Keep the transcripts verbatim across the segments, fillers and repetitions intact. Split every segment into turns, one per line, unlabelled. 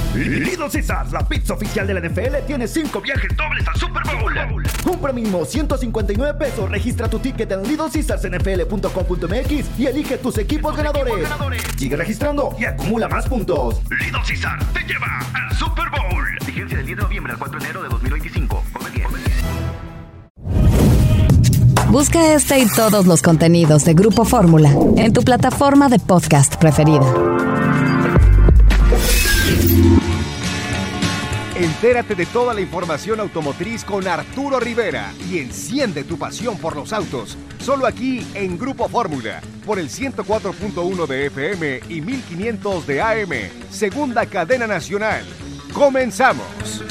Little Caesars, la pizza oficial de la N F L, tiene cinco viajes dobles al Super Bowl. Compra mínimo ciento cincuenta y nueve pesos, registra tu ticket en little caesars n f l punto com punto m x y elige tus equipos ganadores. ganadores. Sigue registrando y acumula más puntos. Little Caesars te lleva al Super Bowl. Vigencia del diez de noviembre al cuatro de enero de dos mil veinticinco. Come bien.
Busca este y todos los contenidos de Grupo Fórmula en tu plataforma de podcast preferida.
Entérate de toda la información automotriz con Arturo Rivera y enciende tu pasión por los autos. Solo aquí en Grupo Fórmula, por el ciento cuatro punto uno de F M y mil quinientos de A M, segunda cadena nacional. ¡Comenzamos!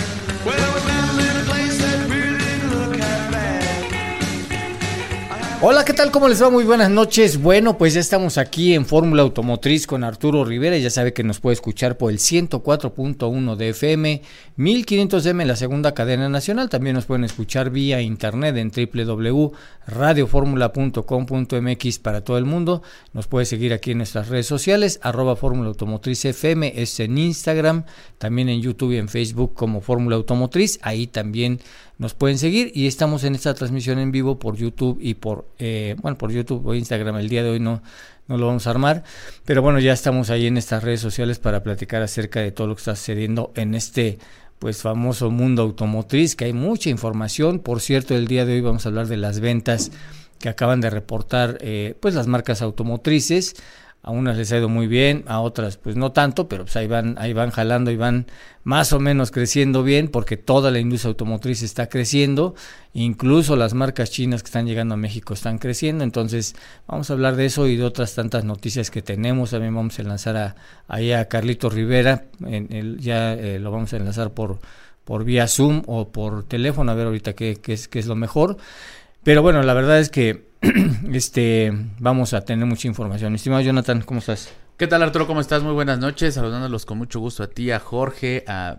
Hola, ¿qué tal? ¿Cómo les va? Muy buenas noches. Bueno, pues ya estamos aquí en Fórmula Automotriz con Arturo Rivera. Ya sabe que nos puede escuchar por el ciento cuatro punto uno de F M, mil quinientos de A M en la segunda cadena nacional. También nos pueden escuchar vía internet en doble u doble u doble u punto radio formula punto com punto m x para todo el mundo. Nos puede seguir aquí en nuestras redes sociales, arroba Fórmula Automotriz F M, es en Instagram, también en YouTube y en Facebook como Fórmula Automotriz. Ahí también nos pueden seguir y estamos en esta transmisión en vivo por YouTube y por, eh, bueno, por YouTube o Instagram. El día de hoy no, no lo vamos a armar, pero bueno, ya estamos ahí en estas redes sociales para platicar acerca de todo lo que está sucediendo en este, pues, famoso mundo automotriz, que hay mucha información. Por cierto, el día de hoy vamos a hablar de las ventas que acaban de reportar, eh, pues, las marcas automotrices. A unas les ha ido muy bien, a otras pues no tanto, pero pues ahí van, ahí van jalando y van más o menos creciendo bien, porque toda la industria automotriz está creciendo, incluso las marcas chinas que están llegando a México están creciendo. Entonces vamos a hablar de eso y de otras tantas noticias que tenemos. También vamos a enlazar a, ahí a Carlito Rivera, en el, ya eh, lo vamos a enlazar por, por vía Zoom o por teléfono, a ver ahorita qué, qué, es, qué es lo mejor. Pero bueno, la verdad es que este vamos a tener mucha información. Estimado Jonathan, ¿cómo estás?
¿Qué tal, Arturo? ¿Cómo estás? Muy buenas noches, saludándolos con mucho gusto a ti, a Jorge, a,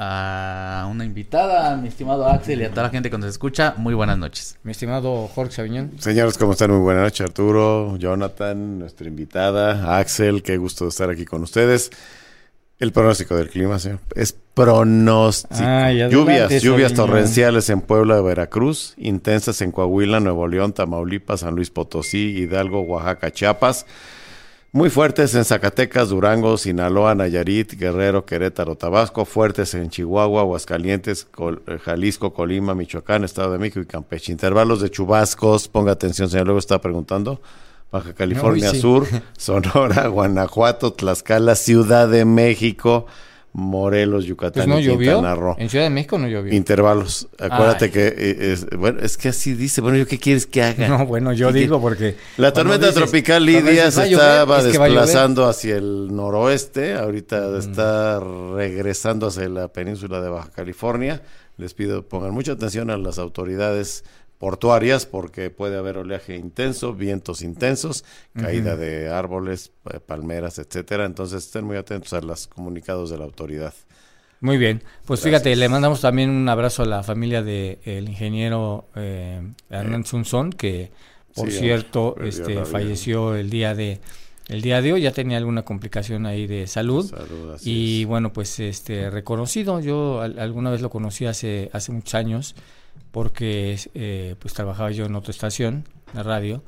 a una invitada, a mi estimado Axel y a toda la gente que nos escucha. Muy buenas noches.
Mi estimado Jorge Sabiñón.
Señores, ¿cómo están? Muy buenas noches, Arturo, Jonathan, nuestra invitada, Axel, qué gusto estar aquí con ustedes. El pronóstico del clima, señor, es pronóstico. Ah, lluvias, lluvias torrenciales en Puebla, Veracruz, intensas en Coahuila, Nuevo León, Tamaulipas, San Luis Potosí, Hidalgo, Oaxaca, Chiapas. Muy fuertes en Zacatecas, Durango, Sinaloa, Nayarit, Guerrero, Querétaro, Tabasco. Fuertes en Chihuahua, Aguascalientes, Col- Jalisco, Colima, Michoacán, Estado de México y Campeche. Intervalos de chubascos, ponga atención, señor, luego está preguntando. Baja California no, sí. Sur, Sonora, Guanajuato, Tlaxcala, Ciudad de México, Morelos, Yucatán,
pues no
y
llovió.
Quintana Roo.
En Ciudad de México no llovió.
Intervalos. Acuérdate Ay. que es, bueno, es que así dice. Bueno, ¿yo qué quieres que haga?
No, bueno, yo digo porque
la tormenta dices, tropical Lidia se estaba llover, desplazando hacia el noroeste. Ahorita mm. está regresando hacia la península de Baja California. Les pido pongan mucha atención a las autoridades portuarias porque puede haber oleaje intenso, vientos intensos, caída uh-huh. de árboles, palmeras, etcétera. Entonces estén muy atentos a los comunicados de la autoridad.
Muy bien, pues Gracias. Fíjate, le mandamos también un abrazo a la familia del de ingeniero eh, Hernán Sunzón, que por sí, cierto este, falleció el día de el día de hoy. Ya tenía alguna complicación ahí de salud, salud y es. bueno, pues este reconocido. Yo a, alguna vez lo conocí hace hace muchos años, porque eh, pues trabajaba yo en otra estación de radio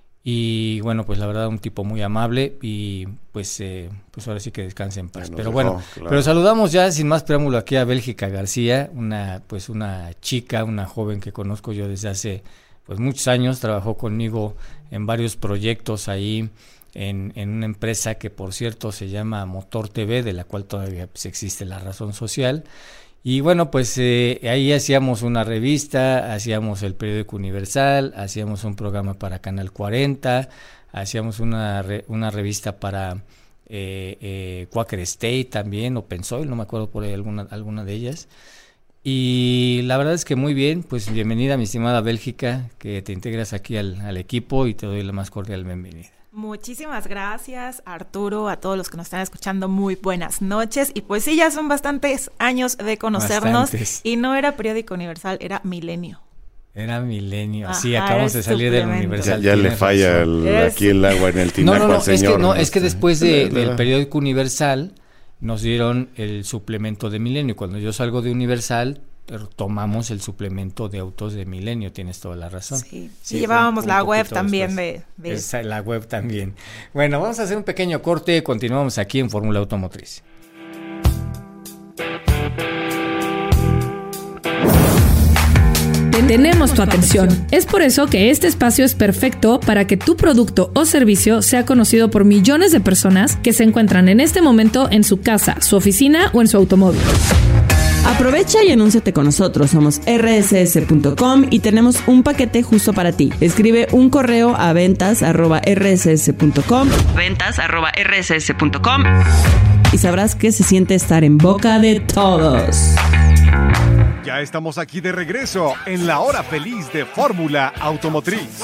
y bueno, pues la verdad un tipo muy amable y pues eh, pues ahora sí que descanse en paz. Bueno, pero bueno, claro. Pero saludamos ya sin más preámbulo aquí a Bélgica García, una pues una chica, una joven que conozco yo desde hace pues muchos años. Trabajó conmigo en varios proyectos ahí en, en una empresa que por cierto se llama Motor T V, de la cual todavía pues existe la razón social. Y bueno, pues eh, ahí hacíamos una revista, hacíamos el periódico Universal, hacíamos un programa para Canal cuarenta, hacíamos una re, una revista para eh, eh, Quaker State también, o Pensoil, no me acuerdo por ahí alguna, alguna de ellas. Y la verdad es que muy bien, pues bienvenida mi estimada Bélgica, que te integras aquí al, al equipo y te doy la más cordial bienvenida.
Muchísimas gracias, Arturo, a todos los que nos están escuchando, muy buenas noches. Y pues sí, ya son bastantes años de conocernos. Bastantes. Y no era Periódico Universal, era Milenio.
Era Milenio, Ajá, sí, acabamos de salir del Universal.
Ya, ya le falla el, aquí el agua en el tinaco
no, no, no,
al señor.
Es que, no, es que después de, del Periódico Universal nos dieron el suplemento de Milenio. Cuando yo salgo de Universal, tomamos el suplemento de autos de Milenio, tienes toda la razón.
Sí, sí, llevábamos la web también de, de...
Esa, la web también. Bueno, vamos a hacer un pequeño corte, continuamos aquí en Fórmula Automotriz.
Tenemos tu atención. Es por eso que este espacio es perfecto para que tu producto o servicio sea conocido por millones de personas que se encuentran en este momento en su casa, su oficina o en su automóvil.
Aprovecha y anúnciate con nosotros. Somos erre ese ese punto com y tenemos un paquete justo para ti. Escribe un correo a ventas arroba erre ese ese punto com, ventas arroba erre ese ese punto com, y sabrás que se siente estar en boca de todos.
Ya estamos aquí de regreso en la hora feliz de Fórmula Automotriz.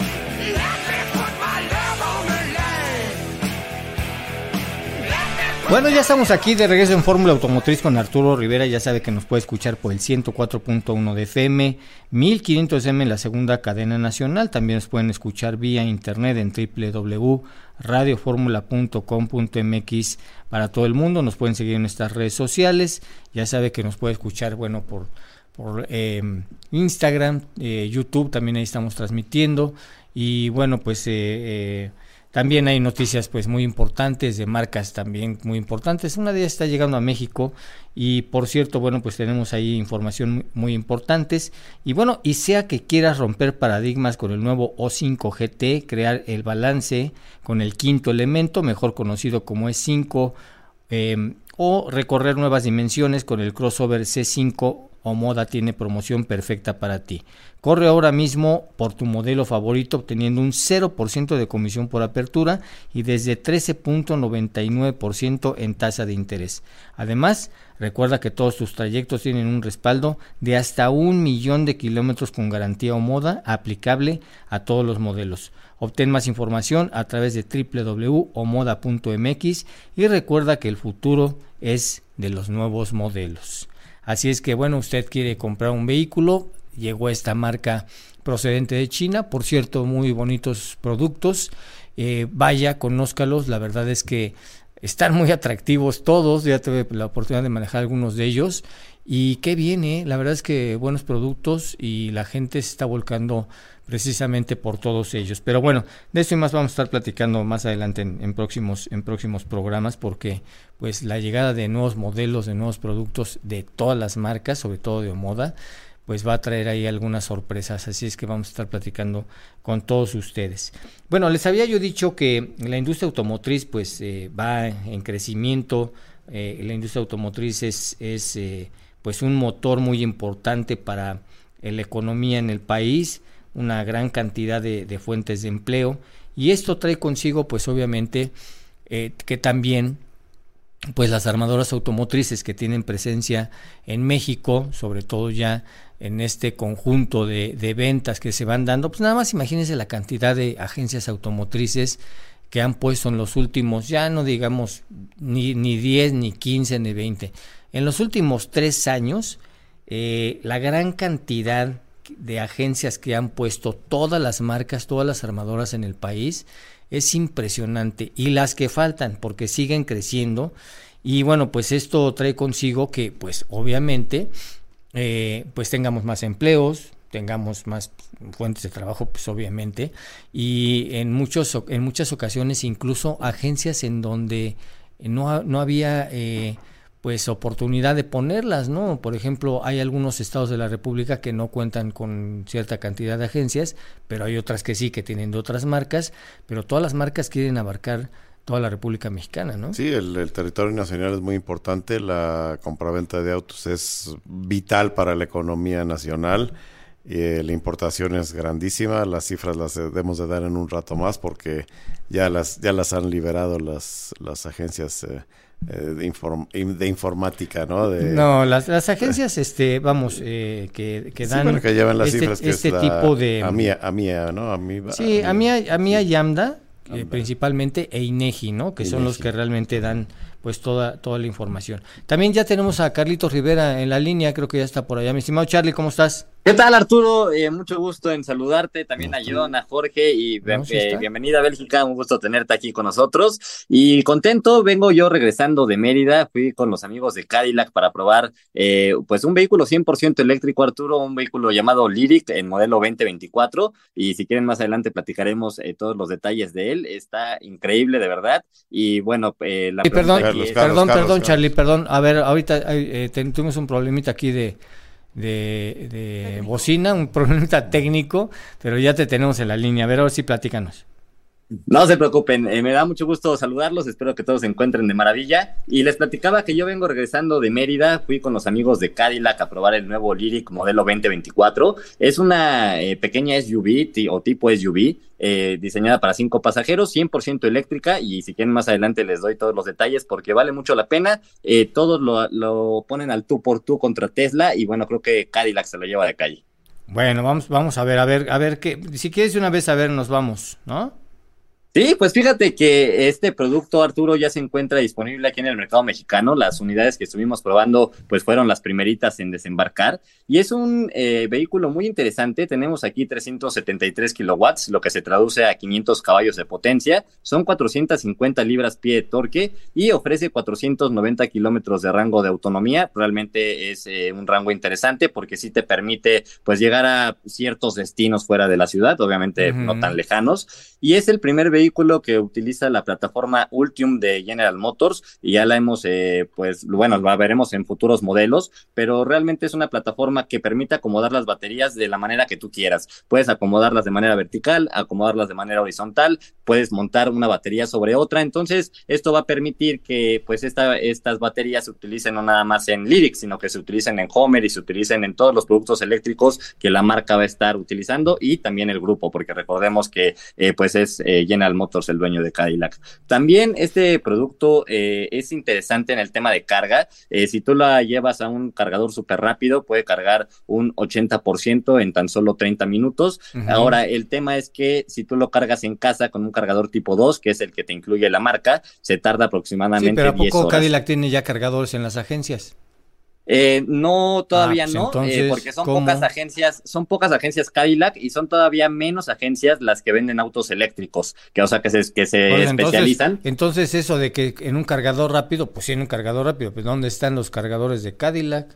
Bueno, ya estamos aquí de regreso en Fórmula Automotriz con Arturo Rivera. Ya sabe que nos puede escuchar por el ciento cuatro punto uno de F M, mil quinientos eme en la segunda cadena nacional. También nos pueden escuchar vía internet en doble u doble u doble u punto radio formula punto com punto eme equis para todo el mundo. Nos pueden seguir en nuestras redes sociales. Ya sabe que nos puede escuchar, bueno, por, por eh, Instagram, eh, YouTube, también ahí estamos transmitiendo. Y bueno, pues... Eh, eh, También hay noticias pues muy importantes de marcas también muy importantes. Una de ellas está llegando a México y por cierto, bueno, pues tenemos ahí información muy, muy importantes. Y bueno, y sea que quieras romper paradigmas con el nuevo O cinco G T, crear el balance con el quinto elemento, mejor conocido como E cinco, eh, o recorrer nuevas dimensiones con el crossover C cinco, Omoda tiene promoción perfecta para ti. Corre ahora mismo por tu modelo favorito obteniendo un cero por ciento de comisión por apertura y desde trece punto noventa y nueve por ciento en tasa de interés. Además, recuerda que todos tus trayectos tienen un respaldo de hasta un millón de kilómetros con garantía Omoda aplicable a todos los modelos. Obtén más información a través de doble u doble u doble u punto omoda punto eme equis y recuerda que el futuro es de los nuevos modelos. Así es que, bueno, usted quiere comprar un vehículo, llegó esta marca procedente de China, por cierto, muy bonitos productos, eh, vaya, conózcalos, la verdad es que están muy atractivos todos, ya tuve la oportunidad de manejar algunos de ellos, y qué bien, ¿eh? La verdad es que buenos productos y la gente se está volcando precisamente por todos ellos. Pero bueno, de eso y más vamos a estar platicando más adelante en, en próximos en próximos programas, porque pues la llegada de nuevos modelos, de nuevos productos de todas las marcas, sobre todo de Omoda, pues va a traer ahí algunas sorpresas, así es que vamos a estar platicando con todos ustedes. Bueno, les había yo dicho que la industria automotriz pues eh, va en crecimiento, eh, la industria automotriz es, es eh, pues un motor muy importante para la economía en el país, una gran cantidad de, de fuentes de empleo, y esto trae consigo pues obviamente eh, que también pues las armadoras automotrices que tienen presencia en México, sobre todo ya en este conjunto de, de ventas que se van dando, pues nada más imagínense la cantidad de agencias automotrices que han puesto en los últimos, ya no digamos ni, ni diez, ni quince, ni veinte, en los últimos tres años, eh, la gran cantidad de agencias que han puesto todas las marcas, todas las armadoras en el país, es impresionante, y las que faltan porque siguen creciendo. Y bueno, pues esto trae consigo que pues obviamente eh, pues tengamos más empleos, tengamos más fuentes de trabajo, pues obviamente, y en muchos en muchas ocasiones incluso agencias en donde no, no había eh, pues oportunidad de ponerlas, ¿no? Por ejemplo, hay algunos estados de la República que no cuentan con cierta cantidad de agencias, pero hay otras que sí, que tienen de otras marcas, pero todas las marcas quieren abarcar toda la República Mexicana, ¿no?
Sí, el, el territorio nacional es muy importante, la compraventa de autos es vital para la economía nacional, eh, la importación es grandísima, las cifras las debemos de dar en un rato más porque ya las ya las han liberado las, las agencias eh, de, inform, de informática, ¿no? De,
no, las, las agencias, este, vamos, eh, que, que dan
sí, bueno, que llevan las
este,
cifras que
este
es la,
tipo de...
A mí, a mí, ¿no? A mí,
sí, a mí, a mí,
sí.
Yamda, eh, principalmente, e INEGI, ¿no? Que INEGI. Son los que realmente dan pues toda, toda la información. También ya tenemos a Carlitos Rivera en la línea, creo que ya está por allá. Mi estimado Charlie, ¿cómo estás?
¿Qué tal, Arturo? Eh, mucho gusto en saludarte, también a John, a Jorge, y no, sí eh, bienvenida a Bélgica, un gusto tenerte aquí con nosotros, y contento, vengo yo regresando de Mérida, fui con los amigos de Cadillac para probar, eh, pues un vehículo cien por ciento eléctrico, Arturo, un vehículo llamado Lyriq, en modelo veinte veinticuatro, y si quieren más adelante platicaremos eh, todos los detalles de él, está increíble, de verdad, y bueno, eh, la
y perdón, Carlos,
es...
Carlos, perdón, Carlos, perdón, Carlos. Charlie, perdón, a ver, ahorita eh, tuvimos un problemita aquí de... de, de bocina, un problemita técnico, pero ya te tenemos en la línea. A ver, ahora sí, platícanos.
No se preocupen, eh, me da mucho gusto saludarlos, espero que todos se encuentren de maravilla, y les platicaba que yo vengo regresando de Mérida, fui con los amigos de Cadillac a probar el nuevo Lyriq modelo veinte veinticuatro, es una eh, pequeña S U V t- o tipo S U V, eh, diseñada para cinco pasajeros, cien por ciento eléctrica, y si quieren más adelante les doy todos los detalles porque vale mucho la pena, eh, todos lo, lo ponen al tú por tú contra Tesla, y bueno, creo que Cadillac se lo lleva de calle.
Bueno, vamos, vamos a ver, a ver, a ver, que si quieres de una vez a ver, nos vamos, ¿no?
Sí, pues fíjate que este producto, Arturo, ya se encuentra disponible aquí en el mercado mexicano. Las unidades que estuvimos probando pues fueron las primeritas en desembarcar, y es un eh, vehículo muy interesante. Tenemos aquí trescientos setenta y tres kilowatts, lo que se traduce a quinientos caballos de potencia, son cuatrocientas cincuenta libras-pie de torque y ofrece cuatrocientos noventa kilómetros de rango de autonomía. Realmente es eh, un rango interesante porque sí te permite pues llegar a ciertos destinos fuera de la ciudad, obviamente uh-huh. no tan lejanos, y es el primer vehículo vehículo que utiliza la plataforma Ultium de General Motors, y ya la hemos, eh, pues, bueno, la veremos en futuros modelos, pero realmente es una plataforma que permite acomodar las baterías de la manera que tú quieras. Puedes acomodarlas de manera vertical, acomodarlas de manera horizontal, puedes montar una batería sobre otra, entonces esto va a permitir que, pues, esta, estas baterías se utilicen no nada más en Lyriq, sino que se utilicen en Homer y se utilicen en todos los productos eléctricos que la marca va a estar utilizando, y también el grupo, porque recordemos que, eh, pues, es eh, General Motors el dueño de Cadillac. También este producto eh, es interesante en el tema de carga. Eh, si tú la llevas a un cargador súper rápido, puede cargar un ochenta por ciento en tan solo treinta minutos. Uh-huh. Ahora, el tema es que si tú lo cargas en casa con un cargador tipo dos, que es el que te incluye la marca, se tarda aproximadamente diez horas.
Sí, pero ¿a poco Cadillac tiene ya cargadores en las agencias?
Eh, no, todavía ah, pues no, entonces, eh, porque son ¿cómo? pocas agencias, son pocas agencias Cadillac, y son todavía menos agencias las que venden autos eléctricos, que o sea que se, que se pues especializan.
Entonces, entonces eso de que en un cargador rápido, pues sí, en un cargador rápido, pues ¿dónde están los cargadores de Cadillac?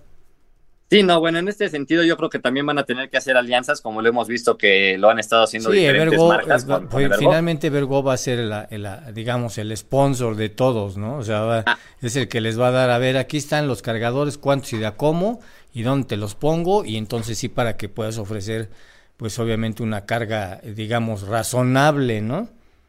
Sí, no, bueno, en este sentido yo creo que también van a tener que hacer alianzas, como lo hemos visto que lo han estado haciendo sí, diferentes Evergo, marcas. Con, con
Evergo. Finalmente Evergo va a ser, la, la, digamos, el sponsor de todos, ¿no? O sea, va, ah. es el que les va a dar, a ver, aquí están los cargadores, cuántos y de a cómo, y dónde te los pongo, y entonces sí, para que puedas ofrecer, pues obviamente una carga, digamos, razonable, ¿no?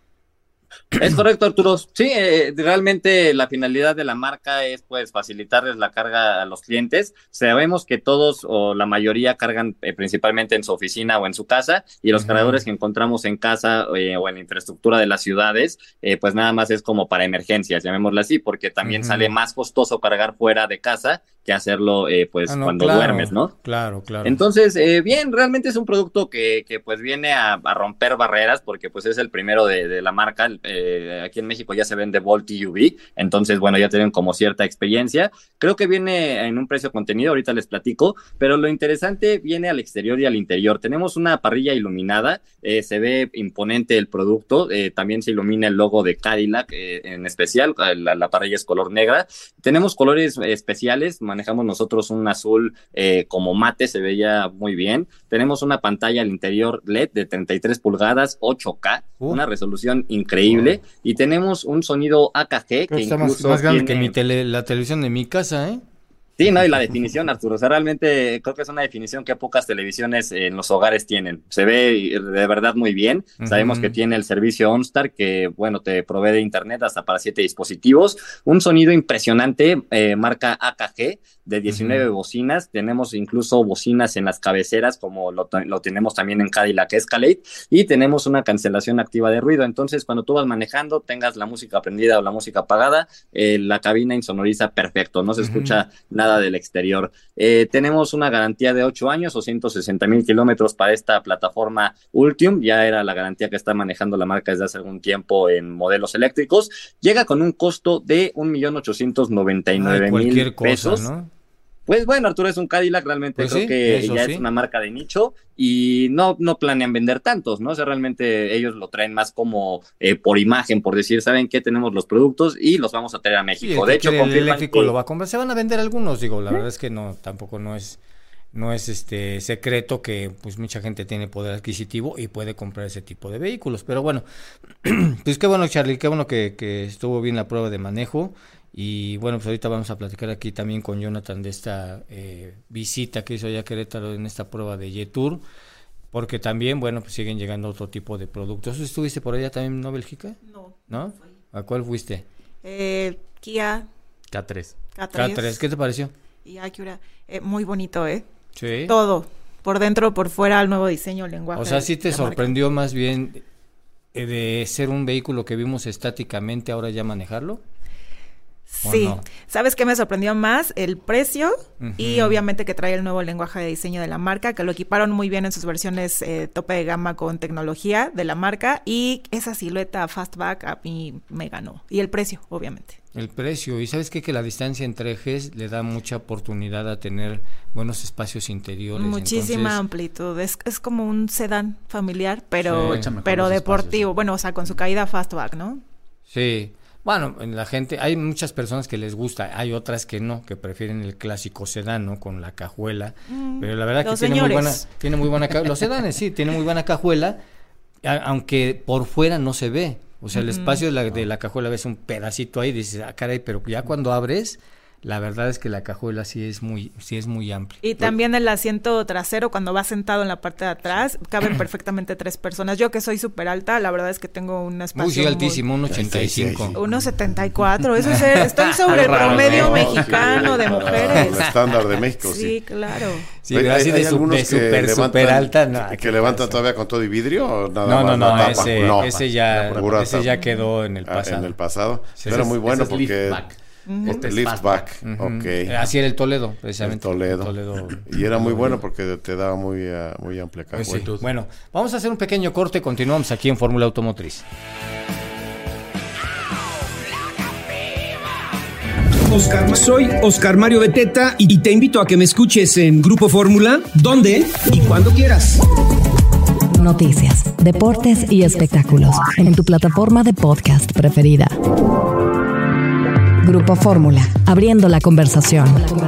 Es correcto, Arturo. Sí, eh, realmente la finalidad de la marca es pues facilitarles la carga a los clientes. Sabemos que todos o la mayoría cargan eh, principalmente en su oficina o en su casa, y los uh-huh. cargadores que encontramos en casa eh, o en la infraestructura de las ciudades, eh, pues nada más es como para emergencias, llamémoslo así, porque también uh-huh. sale más costoso cargar fuera de casa que hacerlo eh, pues ah, no, cuando
claro,
duermes, ¿no?
Claro, claro.
Entonces, eh, bien, realmente es un producto que, que pues viene a, a romper barreras, porque pues es el primero de, de la marca. Eh, aquí en México ya se vende Volt E U V, entonces bueno, ya tienen como cierta experiencia. Creo que viene en un precio contenido, ahorita les platico, pero lo interesante viene al exterior y al interior. Tenemos una parrilla iluminada, eh, se ve imponente el producto, eh, también se ilumina el logo de Cadillac eh, en especial, la, la parrilla es color negra. Tenemos colores especiales, manejamos nosotros un azul eh, como mate, se veía muy bien. Tenemos una pantalla al interior L E D de treinta y tres pulgadas, ocho K, uh. una resolución increíble, uh. y tenemos un sonido A K G que
está
incluso
más, más grande
tiene...
que mi tele, la televisión de mi casa, ¿eh?
Sí, no, y la definición, Arturo, o sea, realmente creo que es una definición que pocas televisiones en los hogares tienen. Se ve de verdad muy bien. Uh-huh. Sabemos que tiene el servicio OnStar, que, bueno, te provee de internet hasta para siete dispositivos. Un sonido impresionante, eh, marca A K G, de diecinueve uh-huh. bocinas. Tenemos incluso bocinas en las cabeceras, como lo, lo tenemos también en Cadillac Escalade, y tenemos una cancelación activa de ruido. Entonces, cuando tú vas manejando, tengas la música prendida o la música apagada, eh, la cabina insonoriza perfecto, no se uh-huh. escucha nada nada del exterior. Eh, tenemos una garantía de ocho años o ciento sesenta mil kilómetros para esta plataforma Ultium. Ya era la garantía que está manejando la marca desde hace algún tiempo en modelos eléctricos. Llega con un costo de un millón ochocientos noventa y nueve mil pesos.
Cosa, ¿no?
Pues bueno, Arturo, es un Cadillac, realmente pues creo sí, que ya sí. es una marca de nicho y no, no planean vender tantos, ¿no? O sea, realmente ellos lo traen más como eh, por imagen, por decir, ¿saben qué? Tenemos los productos y los vamos a traer a México.
Sí,
de hecho,
el eléctrico que... lo va a comprar. Se van a vender algunos, digo, la ¿sí? verdad es que no, tampoco no es... No es este secreto que pues mucha gente tiene poder adquisitivo y puede comprar ese tipo de vehículos. Pero bueno, pues qué bueno, Charlie, qué bueno que, que estuvo bien la prueba de manejo. Y bueno, pues ahorita vamos a platicar aquí también con Jonathan de esta eh, visita que hizo allá a Querétaro en esta prueba de Jetour, porque también, bueno, pues siguen llegando otro tipo de productos. ¿Estuviste por allá también, no, Bélgica?
No.
¿No? ¿A cuál fuiste?
Eh, Kia.
K tres.
K tres.
K tres, ¿qué te pareció?
Y Acura, eh, muy bonito, ¿eh?
Sí.
Todo, por dentro, por fuera, el nuevo diseño, el lenguaje.
O sea, ¿sí te sorprendió marca. más bien eh, de ser un vehículo que vimos estáticamente, ahora ya manejarlo?
Sí, no? ¿Sabes qué me sorprendió más? El precio uh-huh. y obviamente que trae el nuevo lenguaje de diseño de la marca, que lo equiparon muy bien en sus versiones eh, tope de gama con tecnología de la marca, y esa silueta fastback a mí me ganó. Y el precio, obviamente.
El precio, y ¿sabes qué? Que la distancia entre ejes le da mucha oportunidad a tener buenos espacios interiores.
Muchísima
Entonces,
amplitud, es, es como un sedán familiar, pero, sí, pero deportivo, espacios. Bueno, o sea, con su caída fastback, ¿no?
Sí. Bueno, la gente, hay muchas personas que les gusta, hay otras que no, que prefieren el clásico sedán, ¿no? Con la cajuela, mm, pero la verdad que tiene muy buena, tiene muy buena cajuela. Los sedanes sí, tiene muy buena cajuela, a, aunque por fuera no se ve, o sea, el uh-huh. espacio de la, de la cajuela ves un pedacito ahí y dices, ah, caray, pero ya cuando abres, la verdad es que la cajuela sí es muy, sí es muy amplia.
Y también el asiento trasero, cuando vas sentado en la parte de atrás, caben perfectamente tres personas. Yo que soy súper alta, la verdad es que tengo un espacio
muy... Sí, altísimo, un ochenta y cinco.
uno setenta y cuatro, eso es, estoy sobre el promedio no, mexicano sí, de mujeres.
El estándar de México, sí.
Sí, claro.
Sí, hay, así hay de, su, de super, super alta. No,
¿Que, que levantan todavía con todo y vidrio o nada
no,
más?
No, no, ese, no, ese, ya, ese ya quedó en el pasado.
En el pasado, sí, pero muy bueno porque...
Uh-huh.
Este liftback, uh-huh. okay.
Así era el Toledo, precisamente.
El Toledo. El Toledo. Y era muy bueno porque te daba muy, uh, muy amplia cajuela.
Pues sí. Bueno, vamos a hacer un pequeño corte, continuamos aquí en Fórmula Automotriz.
Oscar, soy Oscar Mario Beteta y te invito a que me escuches en Grupo Fórmula, donde y cuando quieras.
Noticias, deportes y espectáculos en tu plataforma de podcast preferida. Grupo Fórmula, abriendo la conversación.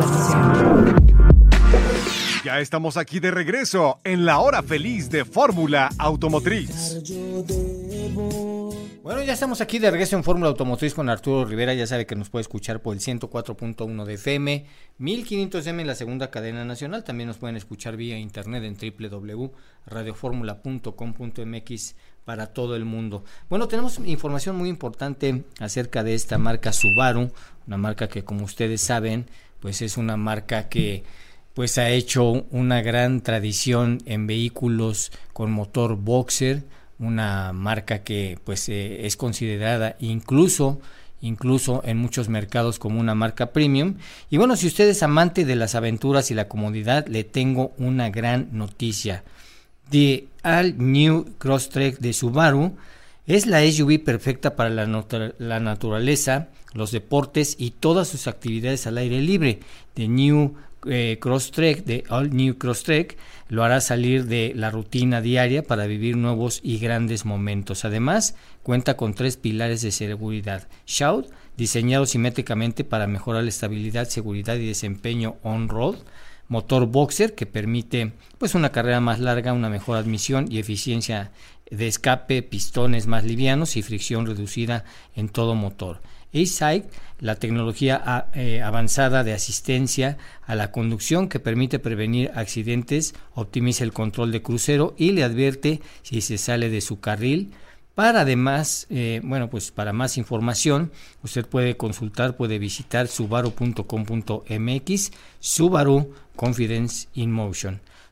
Ya estamos aquí de regreso en la hora feliz de Fórmula Automotriz.
Bueno, ya estamos aquí de regreso en Fórmula Automotriz con Arturo Rivera. Ya sabe que nos puede escuchar por el ciento cuatro punto uno de F M, mil quinientos M en la segunda cadena nacional. También nos pueden escuchar vía internet en doble u doble u doble u punto radio fórmula punto com punto m x para todo el mundo. Bueno, tenemos información muy importante acerca de esta marca Subaru, una marca que, como ustedes saben, pues es una marca que pues ha hecho una gran tradición en vehículos con motor boxer, una marca que pues eh, es considerada incluso incluso en muchos mercados como una marca premium. Y bueno, si usted es amante de las aventuras y la comodidad, le tengo una gran noticia. The All New Crosstrek de Subaru es la S U V perfecta para la, nat- la naturaleza, los deportes y todas sus actividades al aire libre. The New eh, Crosstrek, The All New Crosstrek, lo hará salir de la rutina diaria para vivir nuevos y grandes momentos. Además, cuenta con tres pilares de seguridad. Shout, diseñado simétricamente para mejorar la estabilidad, seguridad y desempeño on-road. Motor boxer, que permite pues una carrera más larga, una mejor admisión y eficiencia de escape, pistones más livianos y fricción reducida en todo motor. A-Sight, la tecnología a, eh, avanzada de asistencia a la conducción que permite prevenir accidentes, optimiza el control de crucero y le advierte si se sale de su carril. Para además, eh, bueno, pues para más información, usted puede consultar, puede visitar subaru punto com punto m x, Subaru Confidence in Motion.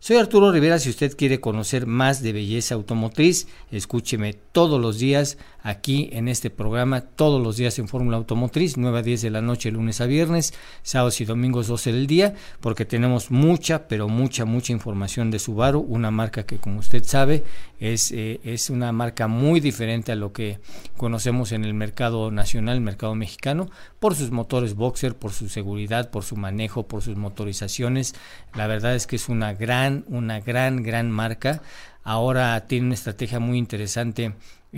Soy Arturo Rivera. Si usted quiere conocer más de belleza automotriz, escúcheme todos los días aquí en este programa, todos los días en Fórmula Automotriz, nueve a diez de la noche, lunes a viernes, sábados y domingos doce del día, porque tenemos mucha, pero mucha, mucha información de Subaru, una marca que, como usted sabe, es, eh, es una marca muy diferente a lo que conocemos en el mercado nacional, el mercado mexicano, por sus motores boxer, por su seguridad, por su manejo, por sus motorizaciones. La verdad es que es una gran, una gran, gran marca. Ahora tiene una estrategia muy interesante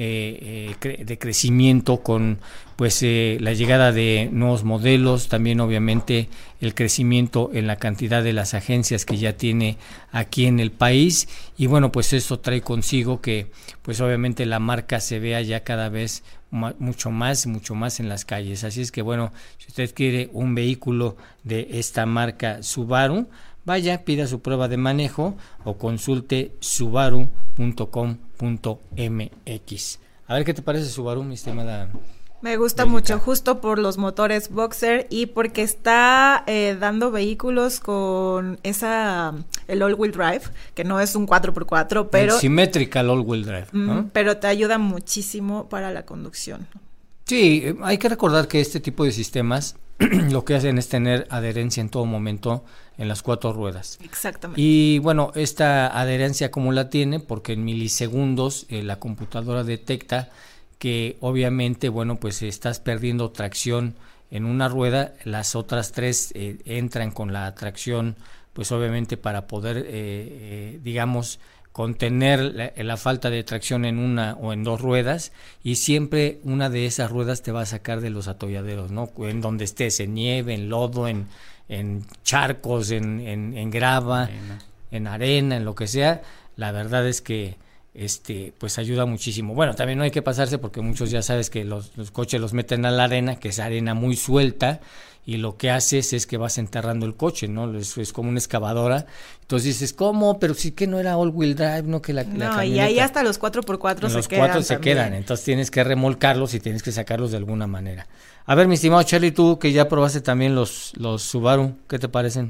eh, eh, cre- de crecimiento con pues eh, la llegada de nuevos modelos, también obviamente el crecimiento en la cantidad de las agencias que ya tiene aquí en el país, y bueno, pues eso trae consigo que pues obviamente la marca se vea ya cada vez ma- mucho más, mucho más en las calles. Así es que bueno, si usted quiere un vehículo de esta marca Subaru, vaya, pida su prueba de manejo o consulte subaru punto com punto m x. A ver qué te parece Subaru, mi estimada.
Me gusta
Bélica.
mucho, justo por los motores boxer y porque está eh, dando vehículos con esa, el all-wheel drive, que no es un cuatro por cuatro, pero...
El symmetrical all-wheel drive, ¿no?
Mm, pero te ayuda muchísimo para la conducción.
Sí, eh, hay que recordar que este tipo de sistemas lo que hacen es tener adherencia en todo momento en las cuatro ruedas.
Exactamente.
Y bueno, esta adherencia como la tiene, porque en milisegundos eh, la computadora detecta que obviamente, bueno, pues estás perdiendo tracción en una rueda, las otras tres eh, entran con la tracción, pues obviamente para poder, eh, eh, digamos, contener la, la falta de tracción en una o en dos ruedas, y siempre una de esas ruedas te va a sacar de los atolladeros, ¿no? En donde estés, en nieve, en lodo, en, en charcos, en, en, en grava, arena. en arena, en lo que sea. La verdad es que este pues ayuda muchísimo. Bueno, también no hay que pasarse porque muchos ya sabes que los, los coches los meten a la arena, que es arena muy suelta, y lo que haces es que vas enterrando el coche, ¿no? Es, es como una excavadora. Entonces dices, ¿cómo? Pero sí que no era all-wheel drive, ¿no? Que la,
no,
la camioneta.
Y ahí hasta los cuatro por cuatro se
los
quedan.
Los cuatro se
también.
quedan, entonces tienes que remolcarlos y tienes que sacarlos de alguna manera. A ver, mi estimado Charlie, tú que ya probaste también los, los Subaru, ¿qué te parecen?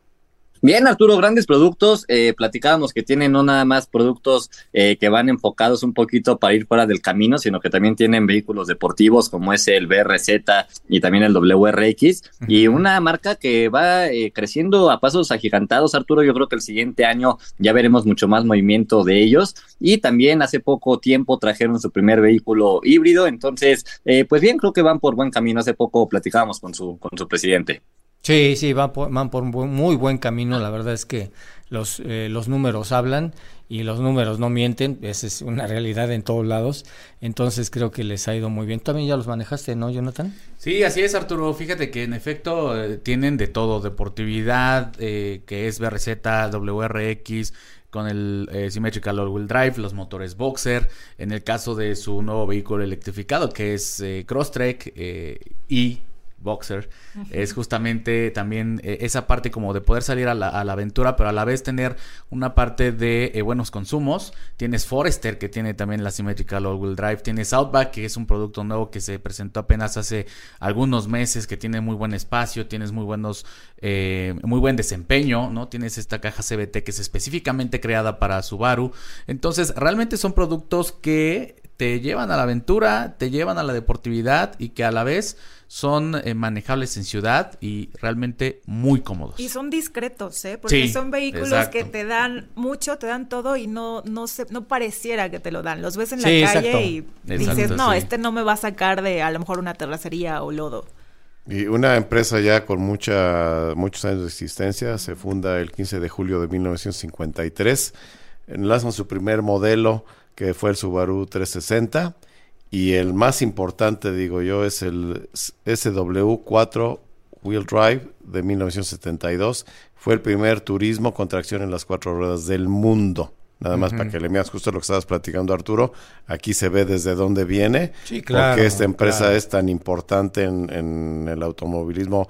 Bien, Arturo, grandes productos. Eh, platicábamos que tienen no nada más productos eh, que van enfocados un poquito para ir fuera del camino, sino que también tienen vehículos deportivos como es el B R Z y también el W R X. Uh-huh. Y una marca que va eh, creciendo a pasos agigantados, Arturo. Yo creo que el siguiente año ya veremos mucho más movimiento de ellos. Y también hace poco tiempo trajeron su primer vehículo híbrido. Entonces, eh, pues bien, creo que van por buen camino. Hace poco platicábamos con su, con su presidente.
Sí, sí, van por, van por un buen, muy buen camino. La verdad es que los, eh, los números hablan y los números no mienten. Esa es una realidad en todos lados. Entonces creo que les ha ido muy bien. También ya los manejaste, ¿no, Jonathan?
Sí, así es, Arturo. Fíjate que en efecto eh, tienen de todo. Deportividad, eh, que es B R Z, W R X, con el eh, Symmetrical All-Wheel Drive, los motores Boxer. En el caso de su nuevo vehículo electrificado, que es eh, Crosstrek eh, y Boxer, uh-huh. es justamente también eh, esa parte como de poder salir a la, a la aventura, pero a la vez tener una parte de eh, buenos consumos. Tienes Forester, que tiene también la Symmetrical All-Wheel Drive. Tienes Outback, que es un producto nuevo que se presentó apenas hace algunos meses, que tiene muy buen espacio, tienes muy buenos eh, muy buen desempeño, ¿no? Tienes esta caja C V T que es específicamente creada para Subaru. Entonces, realmente son productos que te llevan a la aventura, te llevan a la deportividad y que a la vez son eh, manejables en ciudad y realmente muy cómodos.
Y son discretos, ¿eh? Porque
sí,
son vehículos exacto. que te dan mucho, te dan todo y no no se, no pareciera que te lo dan. Los ves en sí, la calle exacto. y exacto, dices, no, sí. este no me va a sacar de a lo mejor una terracería o lodo.
Y una empresa ya con mucha muchos años de existencia, se funda el quince de julio de mil novecientos cincuenta y tres, lanzan su primer modelo que fue el Subaru trescientos sesenta, y el más importante, digo yo, es el S W cuatro Wheel Drive de mil novecientos setenta y dos. Fue el primer turismo con tracción en las cuatro ruedas del mundo. Nada más uh-huh. para que le veas justo lo que estabas platicando, Arturo. Aquí se ve desde dónde viene,
sí, claro,
porque esta empresa
claro.
es tan importante en, en el automovilismo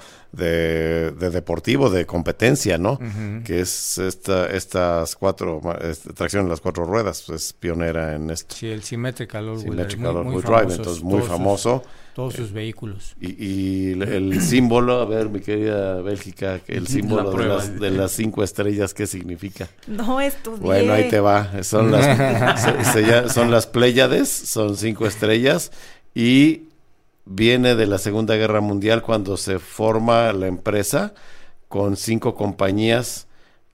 de, de deportivo, de competencia, ¿no? Uh-huh. Que es esta estas cuatro, esta tracción en las cuatro ruedas, es pionera en esto.
Sí, el Symmetrical All-Wheel
Drive, entonces muy famoso.
Todos sus vehículos.
Y, y el, el símbolo, a ver, mi querida Bélgica, el símbolo de las, de las cinco estrellas, ¿qué significa?
No estudié.
Bueno, ahí te va. Son las, se, se, son las Pléyades, son cinco estrellas y viene de la Segunda Guerra Mundial cuando se forma la empresa con cinco compañías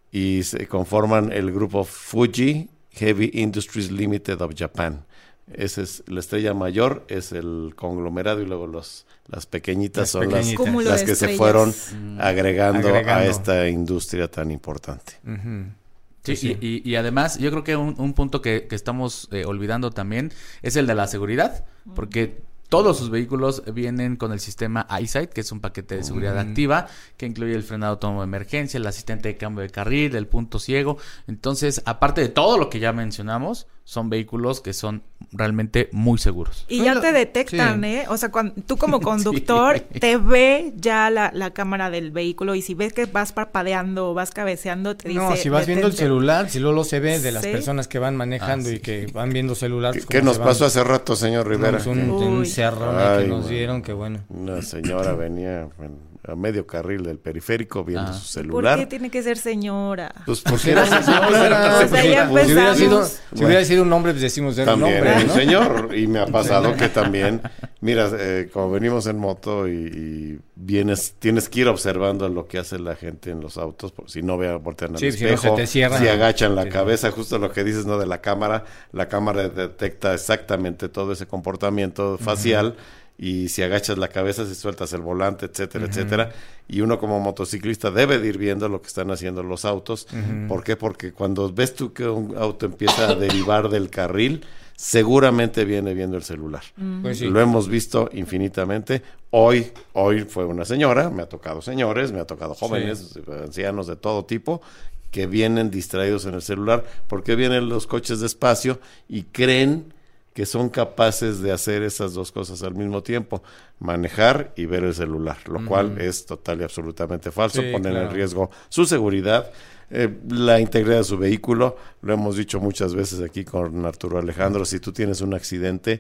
y se conforman el grupo Fuji Heavy Industries Limited of Japan. Esa es la estrella mayor, es el conglomerado y luego los las pequeñitas las son pequeñitas. las, las que se fueron mm. agregando, agregando a esta industria tan importante.
Uh-huh. Sí, sí. Y, y, y además yo creo que un, un punto que, que estamos eh, olvidando también es el de la seguridad, porque todos sus vehículos vienen con el sistema EyeSight, que es un paquete de seguridad uh-huh. activa, que incluye el frenado autónomo de emergencia, el asistente de cambio de carril, el punto ciego. Entonces, aparte de todo lo que ya mencionamos, son vehículos que son realmente muy seguros.
Y ya te detectan, sí. ¿eh? O sea, cuando tú como conductor sí. te ve ya la, la cámara del vehículo y si ves que vas parpadeando o vas cabeceando, te dice...
No, si vas detente. viendo el celular, si luego se ve de las sí. personas que van manejando ah, y que van viendo celular.
¿Qué, ¿qué nos pasó hace rato, señor Rivera?
No, un, un cerrón Ay, que nos dieron, que bueno.
Una señora venía... Bueno, a medio carril del periférico viendo ah. su celular.
¿Por qué tiene que ser señora?
Pues porque era señora.
O sea, ya
pues, si hubiera sido, bueno. si hubiera sido un hombre, pues decimos era
también
un hombre,
un
¿no?
señor. Y me ha pasado que también, mira, eh, como venimos en moto y, y vienes, tienes que ir observando lo que hace la gente en los autos, por si no vean, voltean al sí, espejo, si, no se te cierran, si agachan la sí, cabeza, no. justo lo que dices, ¿no? De la cámara, la cámara detecta exactamente todo ese comportamiento facial. Uh-huh. Y si agachas la cabeza, si sueltas el volante, etcétera, uh-huh. etcétera. Y uno como motociclista debe de ir viendo lo que están haciendo los autos. Uh-huh. ¿Por qué? Porque cuando ves tú que un auto empieza a derivar del carril, seguramente viene viendo el celular. Uh-huh. Pues sí. Lo hemos visto infinitamente. Hoy, hoy fue una señora, me ha tocado señores, me ha tocado jóvenes, sí. ancianos de todo tipo, que vienen distraídos en el celular, porque vienen los coches despacio y creen que son capaces de hacer esas dos cosas al mismo tiempo, manejar y ver el celular, lo uh-huh. cual es total y absolutamente falso, sí, poner claro. en riesgo su seguridad, eh, la integridad de su vehículo. Lo hemos dicho muchas veces aquí con Arturo Alejandro, si tú tienes un accidente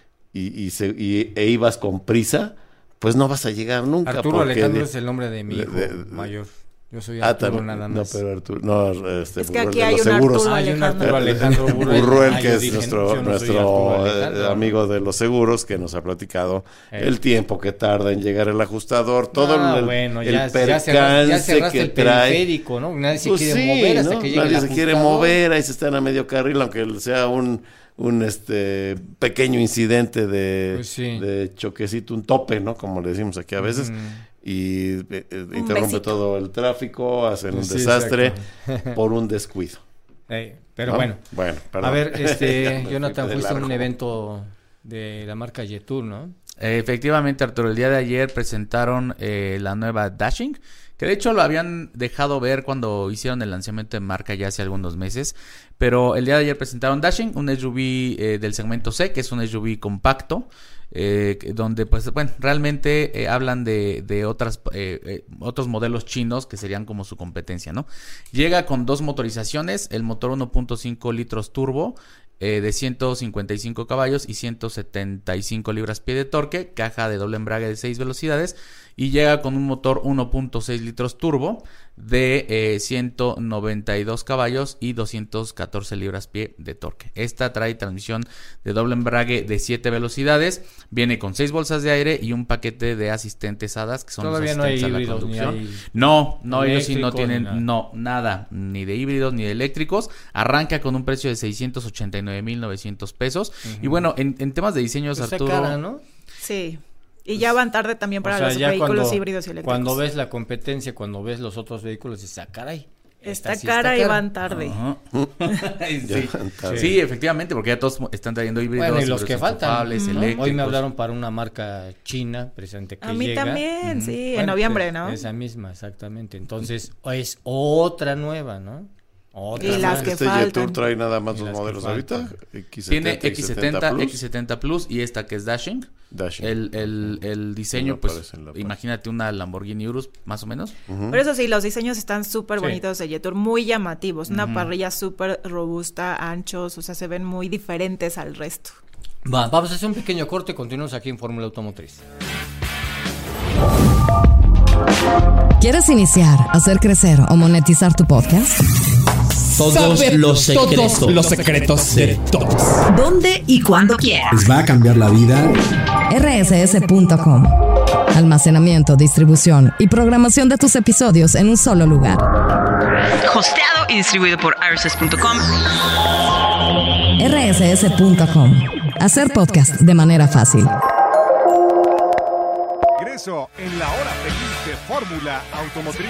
y, y, se, y e ibas con prisa, pues no vas a llegar nunca.
Arturo Alejandro de, es el nombre de mi hijo de, de, mayor. Yo soy Arturo ah, nada más.
No, pero Arturo, no, este,
es que aquí hay un Arturo Alejandro.
Arturo Alejandro Burruel,
Burruel, que es dije, nuestro, nuestro eh, amigo de los seguros, que nos ha platicado eh. el tiempo que tarda en llegar el ajustador, todo
no,
el,
bueno,
el
ya,
percance
ya ya que
el
trae. ¿No? Nadie se
pues
quiere
sí,
mover hasta
¿no?
que llegue
Nadie
el
se quiere mover, ahí se están a medio carril, aunque sea un un este pequeño incidente de, pues sí. de choquecito, un tope, ¿no? Como le decimos aquí a veces. Mm. Y eh, interrumpe besito. todo el tráfico, hacen un sí, desastre por un descuido.
Hey, pero ¿no? bueno,
bueno perdón.
A ver, este, Jonathan, fuiste a un evento de la marca Jetour, ¿no?
Eh, efectivamente, Arturo, el día de ayer presentaron eh, la nueva Dashing, que de hecho lo habían dejado ver cuando hicieron el lanzamiento de marca ya hace algunos meses, pero el día de ayer presentaron Dashing, un S U V eh, del segmento C, que es un S U V compacto, Eh, donde pues bueno realmente eh, hablan de, de otras eh, eh, otros modelos chinos que serían como su competencia, ¿no? Llega con dos motorizaciones, el motor uno punto cinco litros turbo eh, de ciento cincuenta y cinco caballos y ciento setenta y cinco libras-pie de torque, caja de doble embrague de seis velocidades, y llega con un motor uno punto seis litros turbo de eh, ciento noventa y dos caballos y doscientos catorce libras-pie de torque. Esta trae transmisión de doble embrague de siete velocidades, viene con seis bolsas de aire y un paquete de asistentes A D A S, que son
Todavía
los asistentes
no hay
a la
híbridos,
conducción.
Ni hay
no, no, ellos sí no tienen,
nada.
no, nada, ni de híbridos ni de eléctricos. Arranca con un precio de seiscientos ochenta y nueve mil novecientos pesos. Uh-huh. Y bueno, en, en temas de diseños,
Está
Arturo...
cara, ¿no?
Sí. Y ya van tarde también para o sea, los vehículos
cuando,
híbridos y eléctricos.
Cuando ves la competencia, cuando ves los otros vehículos, dices, ah, caray.
Está sí cara está y van tarde.
Uh-huh. sí. sí, efectivamente, porque ya todos están trayendo híbridos.
Bueno, y los que faltan.
Uh-huh.
Hoy me hablaron para una marca china, precisamente, que
A mí
llega.
también, uh-huh. sí,
bueno,
en noviembre, ¿no?
Esa misma, exactamente. Entonces, es otra nueva, ¿no? Otra
y las que
este
faltan.
Jetour trae nada más dos modelos ahorita.
X setenta, Tiene X setenta, X setenta Plus y esta que es Dashing.
Dashing.
El, el, el diseño, no pues, imagínate una Lamborghini Urus, más o menos.
Uh-huh. Pero eso sí, los diseños están súper bonitos sí. de Jetour, muy llamativos. Una uh-huh. parrilla súper robusta, anchos, o sea, se ven muy diferentes al resto.
Va, vamos a hacer un pequeño corte, continuamos aquí en Fórmula Automotriz.
¿Quieres iniciar, hacer crecer o monetizar tu podcast?
Todos los secretos, todos los secretos de todos.
¿Dónde y cuándo quieras?
¿Les va a cambiar la vida?
R S S punto com. Almacenamiento, distribución y programación de tus episodios en un solo lugar.
Hosteado y distribuido por R S S punto com.
R S S punto com. Hacer podcast de manera fácil.
Ingreso en la hora feliz de Fórmula Automotriz.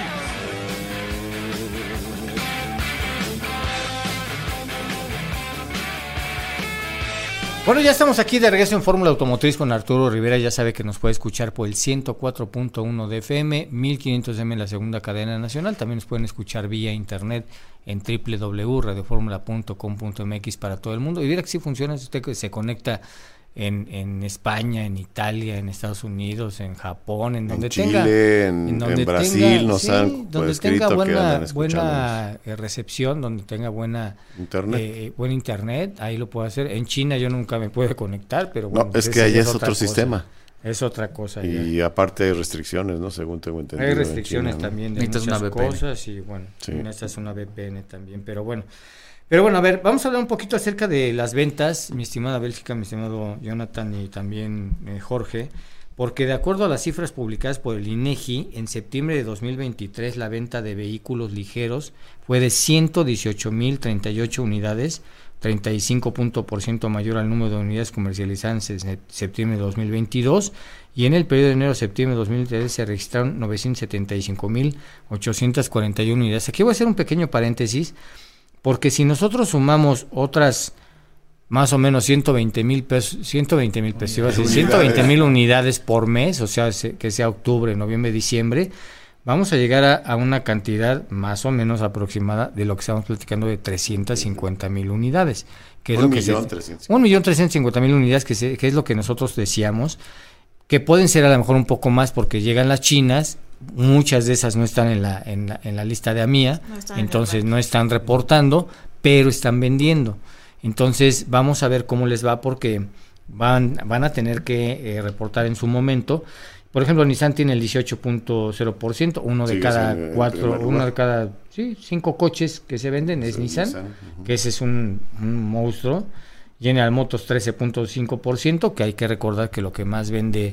Bueno, ya estamos aquí de regreso en Fórmula Automotriz con Arturo Rivera. Ya sabe que nos puede escuchar por el ciento cuatro punto uno de F M, mil quinientos M en la segunda cadena nacional. También nos pueden escuchar vía internet en doble u doble u doble u punto radio formula punto com punto m x para todo el mundo. Y mira que sí funciona, si usted se conecta en, en España, en Italia, en Estados Unidos, en Japón, en donde
en
tenga.
Chile, en,
en, donde
en Brasil
tenga,
nos
sí,
han
donde
pues,
tenga buena,
que
buena eh, recepción, donde tenga buena
internet.
Eh, buen internet, ahí lo puedo hacer. En China yo nunca me puedo conectar, pero bueno.
No, es que allá es, es otro cosa. sistema.
Es otra cosa.
Y ya. aparte hay restricciones, ¿no? Según tengo entendido.
Hay restricciones China, también
¿no?
de muchas una cosas y bueno, sí. Esta es una V P N también, pero bueno. Pero bueno, a ver, vamos a hablar un poquito acerca de las ventas, mi estimada Bélgica, mi estimado Jonathan y también eh, Jorge, porque de acuerdo a las cifras publicadas por el INEGI, en septiembre de dos mil veintitrés la venta de vehículos ligeros fue de ciento dieciocho mil treinta y ocho unidades, treinta y cinco por ciento mayor al número de unidades comercializadas en septiembre de dos mil veintidós, y en el periodo de enero a septiembre de dos mil veintitrés se registraron novecientos setenta y cinco mil ochocientos cuarenta y una unidades. Aquí voy a hacer un pequeño paréntesis, porque si nosotros sumamos otras más o menos ciento veinte mil pesos, ciento veinte mil pesos, iba a decir, ciento veinte mil unidades por mes, o sea, que sea octubre, noviembre, diciembre, vamos a llegar a, a una cantidad más o menos aproximada de lo que estamos platicando de trescientos cincuenta mil unidades. Que es
un
lo que
millón
se, un millón trescientos cincuenta mil unidades, que, se, que es lo que nosotros decíamos, que pueden ser a lo mejor un poco más porque llegan las chinas. Muchas de esas no están en la, en la, en la lista de A M I A, no entonces no están reportando, pero están vendiendo. Entonces vamos a ver cómo les va, porque van, van a tener que eh, reportar en su momento. Por ejemplo, Nissan tiene el dieciocho punto cero por ciento, uno de sí, cada es cuatro, uno de cada sí, cinco coches que se venden es, es Nissan, Nissan. Uh-huh. Que ese es un, un monstruo. General Motors trece punto cinco por ciento, que hay que recordar que lo que más vende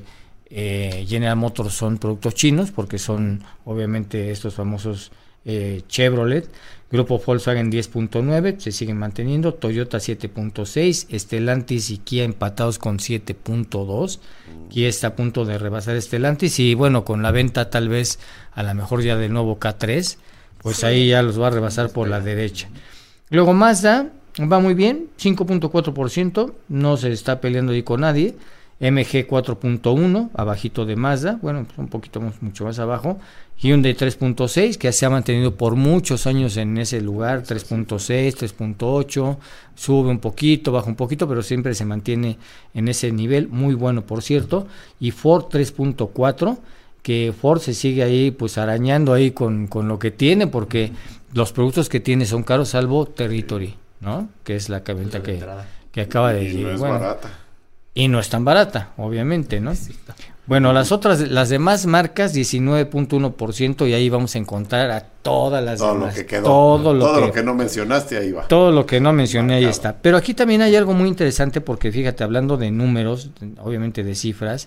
Eh, General Motors son productos chinos, porque son obviamente estos famosos eh, Chevrolet. Grupo Volkswagen diez punto nueve, se siguen manteniendo. Toyota siete punto seis, Stellantis y Kia empatados con siete punto dos. Kia está a punto de rebasar Stellantis, y bueno, con la venta tal vez a lo mejor ya del nuevo K tres, pues sí, ahí ya los va a rebasar por la derecha. Luego Mazda va muy bien, cinco punto cuatro por ciento, no se está peleando ahí con nadie. M G cuatro punto uno, abajito de Mazda, bueno, un poquito más, mucho más abajo. Hyundai tres punto seis, que se ha mantenido por muchos años en ese lugar, tres punto seis, tres punto ocho, sube un poquito, baja un poquito, pero siempre se mantiene en ese nivel, muy bueno por cierto. Y Ford tres punto cuatro, que Ford se sigue ahí pues arañando ahí con, con lo que tiene, porque los productos que tiene son caros, salvo Territory, ¿no? Que es la camioneta que, que acaba de
llegar. No es
bueno,
barata.
Y no es tan barata, obviamente, ¿no? Bueno, las otras, las demás marcas, diecinueve punto uno por ciento, y ahí vamos a encontrar a todas las
todo
demás.
Lo que quedó,
todo lo
todo
que,
lo que no mencionaste, ahí va.
Todo lo que no mencioné,
Marcado.
Ahí está. Pero aquí también hay algo muy interesante, porque fíjate, hablando de números, obviamente de cifras,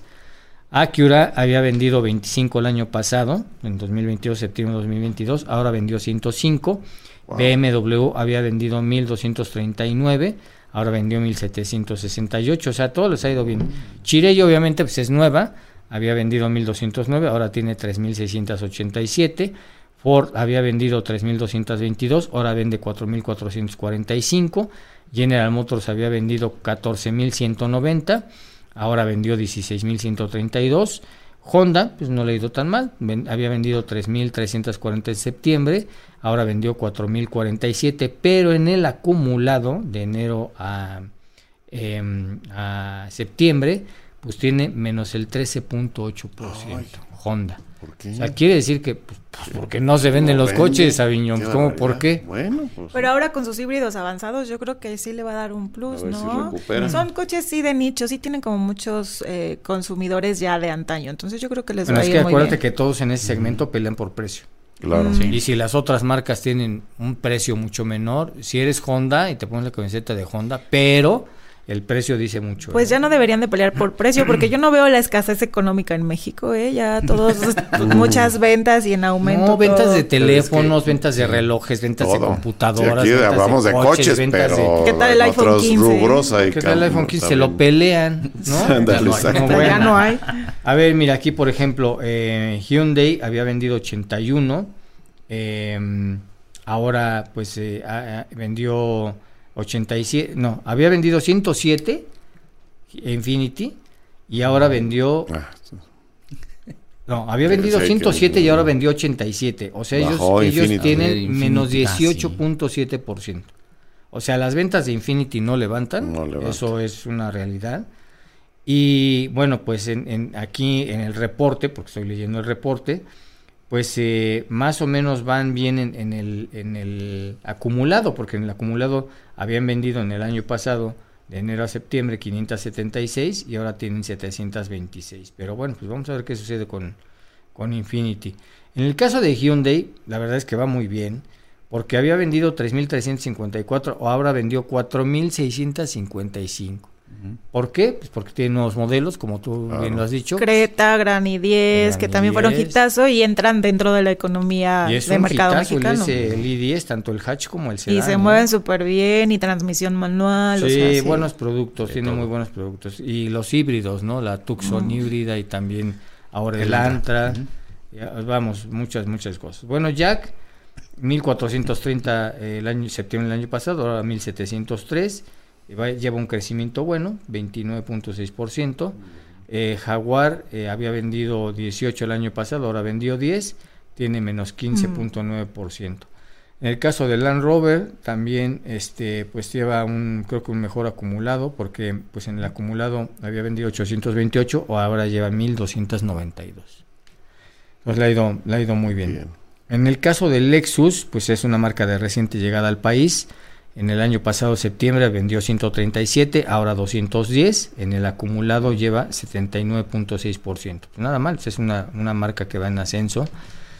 Acura había vendido veinticinco el año pasado, en dos mil veintidós, septiembre de dos mil veintidós, ahora vendió ciento cinco. Wow. B M W había vendido mil doscientos treinta y nueve, ahora vendió mil setecientos sesenta y ocho, o sea, todo les ha ido bien. Chery obviamente pues es nueva, había vendido mil doscientos nueve, ahora tiene tres mil seiscientos ochenta y siete. Ford había vendido tres mil doscientos veintidós, ahora vende cuatro mil cuatrocientos cuarenta y cinco. General Motors había vendido catorce mil ciento noventa, ahora vendió dieciséis mil ciento treinta y dos. Honda, pues no le ha ido tan mal, Ven, había vendido tres mil trescientos cuarenta en septiembre, ahora vendió cuatro mil cuarenta y siete, pero en el acumulado de enero a, eh, a septiembre, pues tiene menos el trece punto ocho por ciento. Honda.
¿Por qué?
O sea, quiere decir que pues, pues porque no se venden no los vende. coches, Aviñón. ¿Cómo? ¿Por qué?
Bueno, pues,
pero ahora con sus híbridos avanzados yo creo que sí le va a dar un plus, ¿no? Si Son coches sí de nicho, sí tienen como muchos eh, consumidores ya de antaño, entonces yo creo que les bueno, va a ir muy bien. Es que
acuérdate que todos en ese segmento mm. pelean por precio.
Claro.
Sí. Y si las otras marcas tienen un precio mucho menor, si eres Honda y te pones la camiseta de Honda, pero el precio dice mucho.
Pues
¿eh?
ya no deberían de pelear por precio, porque yo no veo la escasez económica en México, ¿eh? Ya todos, muchas ventas y en aumento.
No, ventas todo. de teléfonos, es que, ventas de relojes, ventas todo. de computadoras.
Sí, aquí
ventas
hablamos de coches, de coches pero
de... ¿Qué tal el iPhone quince?
¿Qué tal el iPhone quince? Se lo pelean, ¿no?
Andale,
ya, no, no, bueno. ya no hay. A ver, mira, aquí por ejemplo, eh, Hyundai había vendido ochenta y uno, eh, ahora pues eh, a, a, vendió... ochenta y siete, no, había vendido ciento siete Infiniti y ahora vendió no, había vendido ciento siete y ahora vendió ochenta y siete, o sea, ellos, ellos tienen menos dieciocho punto siete por ciento. O sea, las ventas de Infiniti no levantan, no levanta. Eso es una realidad. Y bueno, pues en, en aquí en el reporte, porque estoy leyendo el reporte, pues eh, más o menos van bien en, en, el, en el acumulado, porque en el acumulado habían vendido en el año pasado, de enero a septiembre, quinientos setenta y seis y ahora tienen setecientos veintiséis. Pero bueno, pues vamos a ver qué sucede con, con Infiniti. En el caso de Hyundai, la verdad es que va muy bien, porque había vendido tres mil trescientos cincuenta y cuatro, o ahora vendió cuatro mil seiscientos cincuenta y cinco. ¿Por qué? Pues porque tiene nuevos modelos, como tú claro. bien lo has dicho.
Creta, Gran i diez, Gran que también fueron hitazo y entran dentro de la economía de mercado hitazo, mexicano.
Y es el i diez, tanto el hatch como el sedán.
Y se ¿no? mueven súper bien, y transmisión manual.
Sí,
o sea, sí.
buenos productos, tiene muy buenos productos. Y los híbridos, ¿no? La Tucson mm. híbrida y también ahora el, el Antra. Uh-huh. Ya, vamos, muchas, muchas cosas. Bueno, Jack, mil cuatrocientos treinta eh, el año septiembre del año pasado, ahora mil setecientos tres. Lleva un crecimiento bueno, veintinueve punto seis por ciento. Eh, Jaguar eh, había vendido dieciocho el año pasado, ahora vendió diez, tiene menos quince punto nueve por ciento. En el caso de Land Rover, también este, pues lleva un, creo que un mejor acumulado, porque pues en el acumulado había vendido ochocientos veintiocho, o ahora lleva mil doscientos noventa y dos. Pues le ha ido, le ha ido muy bien. bien. En el caso de Lexus, pues es una marca de reciente llegada al país. En el año pasado, septiembre, vendió ciento treinta y siete, ahora doscientos diez. En el acumulado lleva setenta y nueve punto seis por ciento. Pues nada mal, pues es una, una marca que va en ascenso.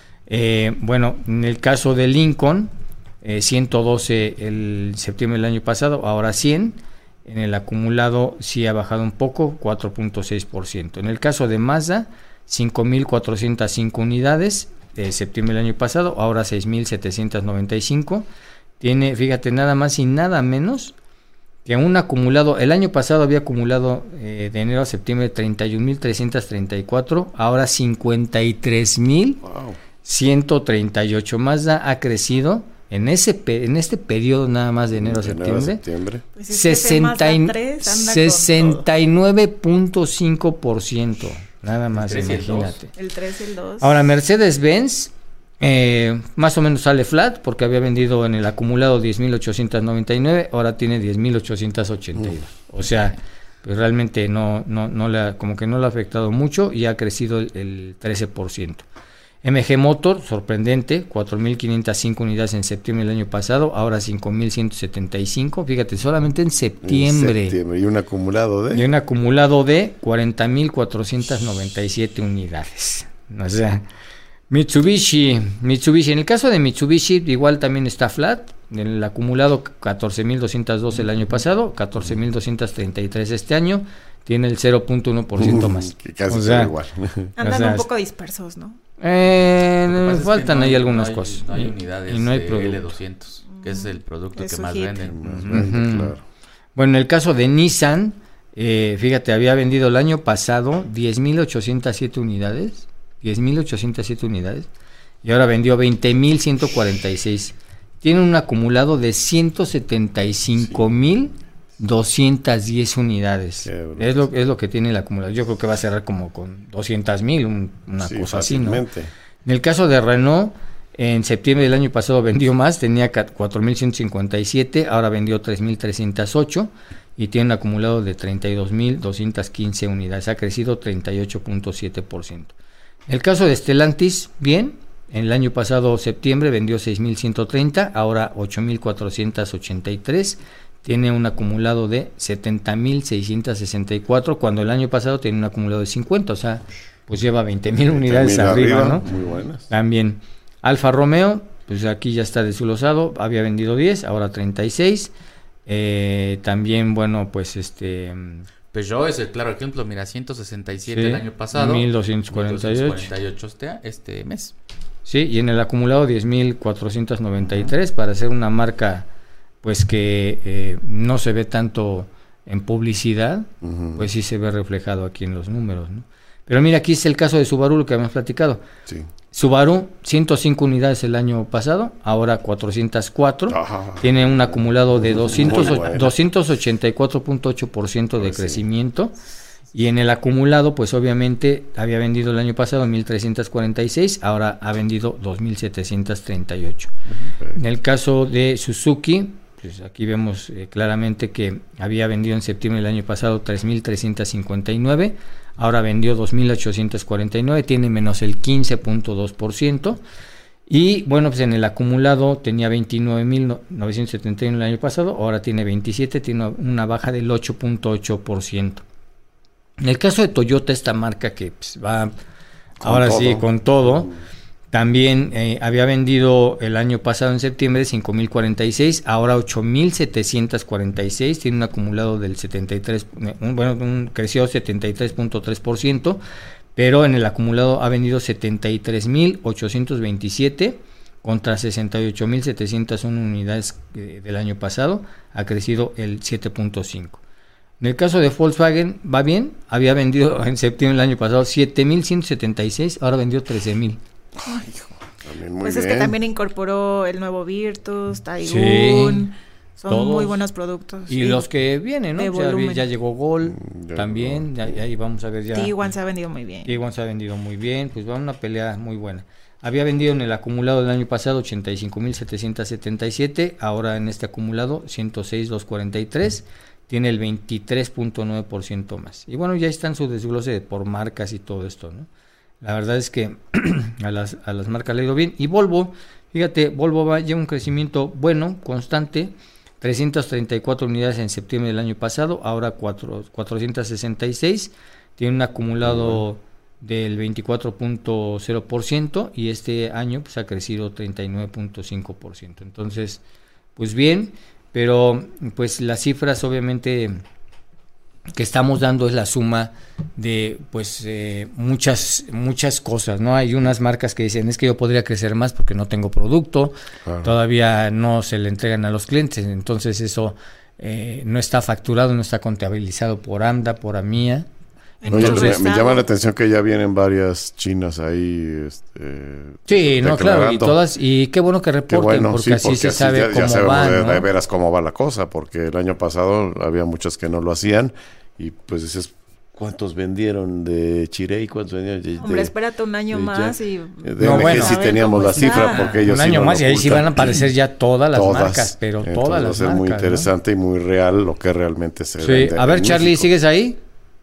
Eh, bueno, en el caso de Lincoln, eh, ciento doce el septiembre del año pasado, ahora cien. En el acumulado sí ha bajado un poco, cuatro punto seis por ciento. En el caso de Mazda, cinco mil cuatrocientas cinco unidades, eh, septiembre del año pasado, ahora seis mil setecientos noventa y cinco. Tiene, fíjate, nada más y nada menos que un acumulado. El año pasado había acumulado eh, de enero a septiembre treinta y un mil trescientos treinta y cuatro, ahora cincuenta y tres mil ciento treinta y ocho. Mazda ha crecido en ese en este periodo nada más de enero a septiembre, septiembre. Pues es sesenta y nueve punto cinco por ciento, nada más, el imagínate.
El tres y el dos.
Ahora Mercedes-Benz Eh, más o menos sale flat, porque había vendido en el acumulado diez mil ochocientos noventa y nueve, ahora tiene diez mil ochocientos ochenta y dos. Uh. O sea, pues realmente no, no, no le ha, como que no le ha afectado mucho y ha crecido el, el trece por ciento. M G Motor, sorprendente, cuatro mil quinientas cinco unidades en septiembre del año pasado, ahora cinco mil ciento setenta y cinco, fíjate, solamente en septiembre.
En septiembre, y un acumulado de...
Y un acumulado de cuarenta mil cuatrocientas noventa y siete unidades. O sea... Mitsubishi, Mitsubishi, en el caso de Mitsubishi igual también está flat, en el acumulado catorce mil doscientos dos el año pasado, catorce mil doscientos treinta y tres este año, tiene el cero punto uno por ciento más.
Que casi o sea, igual.
Andan
o sea,
un poco dispersos, ¿no?
Eh, faltan
es no
ahí
hay,
algunas
no hay,
cosas.
No hay unidades y no hay de L doscientos, que es el producto es que más hit. venden. Más
uh-huh. vende, claro. Bueno, en el caso de Nissan, eh, fíjate, había vendido el año pasado diez mil ochocientas siete unidades. diez mil ochocientas siete unidades y ahora vendió veinte mil ciento cuarenta y seis. Tiene un acumulado de ciento setenta y cinco mil doscientas diez unidades. Es lo, es lo que tiene el acumulado. Yo creo que va a cerrar como con doscientos mil, un, una sí, cosa así, ¿no? En el caso de Renault, en septiembre del año pasado vendió más, tenía cuatro mil ciento cincuenta y siete, ahora vendió tres mil trescientos ocho. y tiene un acumulado de treinta y dos mil doscientas quince unidades, ha crecido treinta y ocho punto siete por ciento. El caso de Stellantis, bien, en el año pasado septiembre vendió seis mil ciento treinta, ahora ocho mil cuatrocientos ochenta y tres, tiene un acumulado de setenta mil seiscientos sesenta y cuatro, cuando el año pasado tenía un acumulado de cincuenta, o sea, pues lleva veinte mil unidades arriba, arriba, ¿no?
Muy buenas.
También Alfa Romeo, pues aquí ya está desglosado, había vendido diez, ahora treinta y seis. Eh, también, bueno, pues este...
Peugeot es el claro ejemplo, mira, ciento sesenta y siete
sí,
el año pasado.
mil doscientos cuarenta y ocho
este, este mes.
Sí, y en el acumulado diez mil cuatrocientos noventa y tres, para ser una marca pues que eh, no se ve tanto en publicidad, uh-huh. pues sí se ve reflejado aquí en los números, ¿no? Pero mira, aquí es el caso de Subaru, lo que habíamos platicado.
Sí.
Subaru, ciento cinco unidades el año pasado, ahora cuatrocientos cuatro,
Ajá.
tiene un acumulado de doscientos, doscientos ochenta y cuatro punto ocho por ciento de pues crecimiento, sí. Y en el acumulado, pues obviamente había vendido el año pasado mil trescientos cuarenta y seis, ahora ha vendido dos mil setecientos treinta y ocho. Okay. En el caso de Suzuki, pues aquí vemos eh, claramente que había vendido en septiembre del año pasado tres mil trescientos cincuenta y nueve, ahora vendió dos mil ochocientos cuarenta y nueve, tiene menos el quince punto dos por ciento. Y bueno, pues en el acumulado tenía veintinueve mil novecientos setenta y uno el año pasado, ahora tiene veintisiete, tiene una baja del ocho punto ocho por ciento. En el caso de Toyota, esta marca que pues, va con ahora todo. sí con todo, también eh, había vendido el año pasado en septiembre cinco mil cuarenta y seis, ahora ocho mil setecientos cuarenta y seis, tiene un acumulado del setenta y tres, un, bueno, un, creció setenta y tres punto tres por ciento, pero en el acumulado ha vendido setenta y tres mil ochocientos veintisiete contra sesenta y ocho mil setecientos uno unidades eh, del año pasado, ha crecido el siete punto cinco. En el caso de Volkswagen va bien, había vendido en septiembre del año pasado siete mil ciento setenta y seis, ahora vendió trece mil.
Ay, hijo, también muy
pues
bien.
Es que también incorporó el nuevo Virtus, Taigun, sí, son todos, muy buenos productos.
Y sí, los que vienen, ¿no? O sea, ya llegó Gol, ya también, ya, ya ahí vamos a ver ya.
Tiguan se ha vendido muy bien.
Tiguan se ha vendido muy bien, pues va una pelea muy buena. Había vendido en el acumulado del año pasado ochenta y cinco mil setecientos setenta y siete, ahora en este acumulado ciento seis mil doscientos cuarenta y tres. Tiene el veintitrés punto nueve por ciento más. Y bueno, ya está en su desglose por marcas y todo esto, ¿no? La verdad es que a las, a las marcas le ha ido bien. Y Volvo, fíjate, Volvo va lleva un crecimiento bueno, constante, trescientas treinta y cuatro unidades en septiembre del año pasado, ahora cuatro, cuatrocientas sesenta y seis, tiene un acumulado del veinticuatro punto cero por ciento y este año pues ha crecido treinta y nueve punto cinco por ciento. Entonces, pues bien, pero pues las cifras obviamente que estamos dando es la suma de pues eh, muchas muchas cosas, ¿no? Hay unas marcas que dicen es que yo podría crecer más porque no tengo producto, claro, todavía no se le entregan a los clientes, entonces eso eh, no está facturado, no está contabilizado por AMDA, por AMIA.
Entonces, me, me llama la atención que ya vienen varias chinas ahí. Este,
sí, no, claro, y todas, y qué bueno que reporten, qué bueno, porque sí, así porque se así sabe ya, cómo ya va,
de,
¿no?
de veras cómo va la cosa, porque el año pasado había muchos que no lo hacían, y pues dices, ¿cuántos vendieron de Chirey? ¿Cuántos vendieron de,
Hombre, de, espérate un año de, más y...
De no, bueno, sí teníamos la cifra, porque ellos
un año
sí
más y ahí sí van a aparecer ya todas las
todas,
marcas, pero
entonces
todas las
va a ser
marcas,
muy interesante, ¿no? Y muy real lo que realmente se
sí. vende. A ver, Charlie, México. ¿Sigues ahí?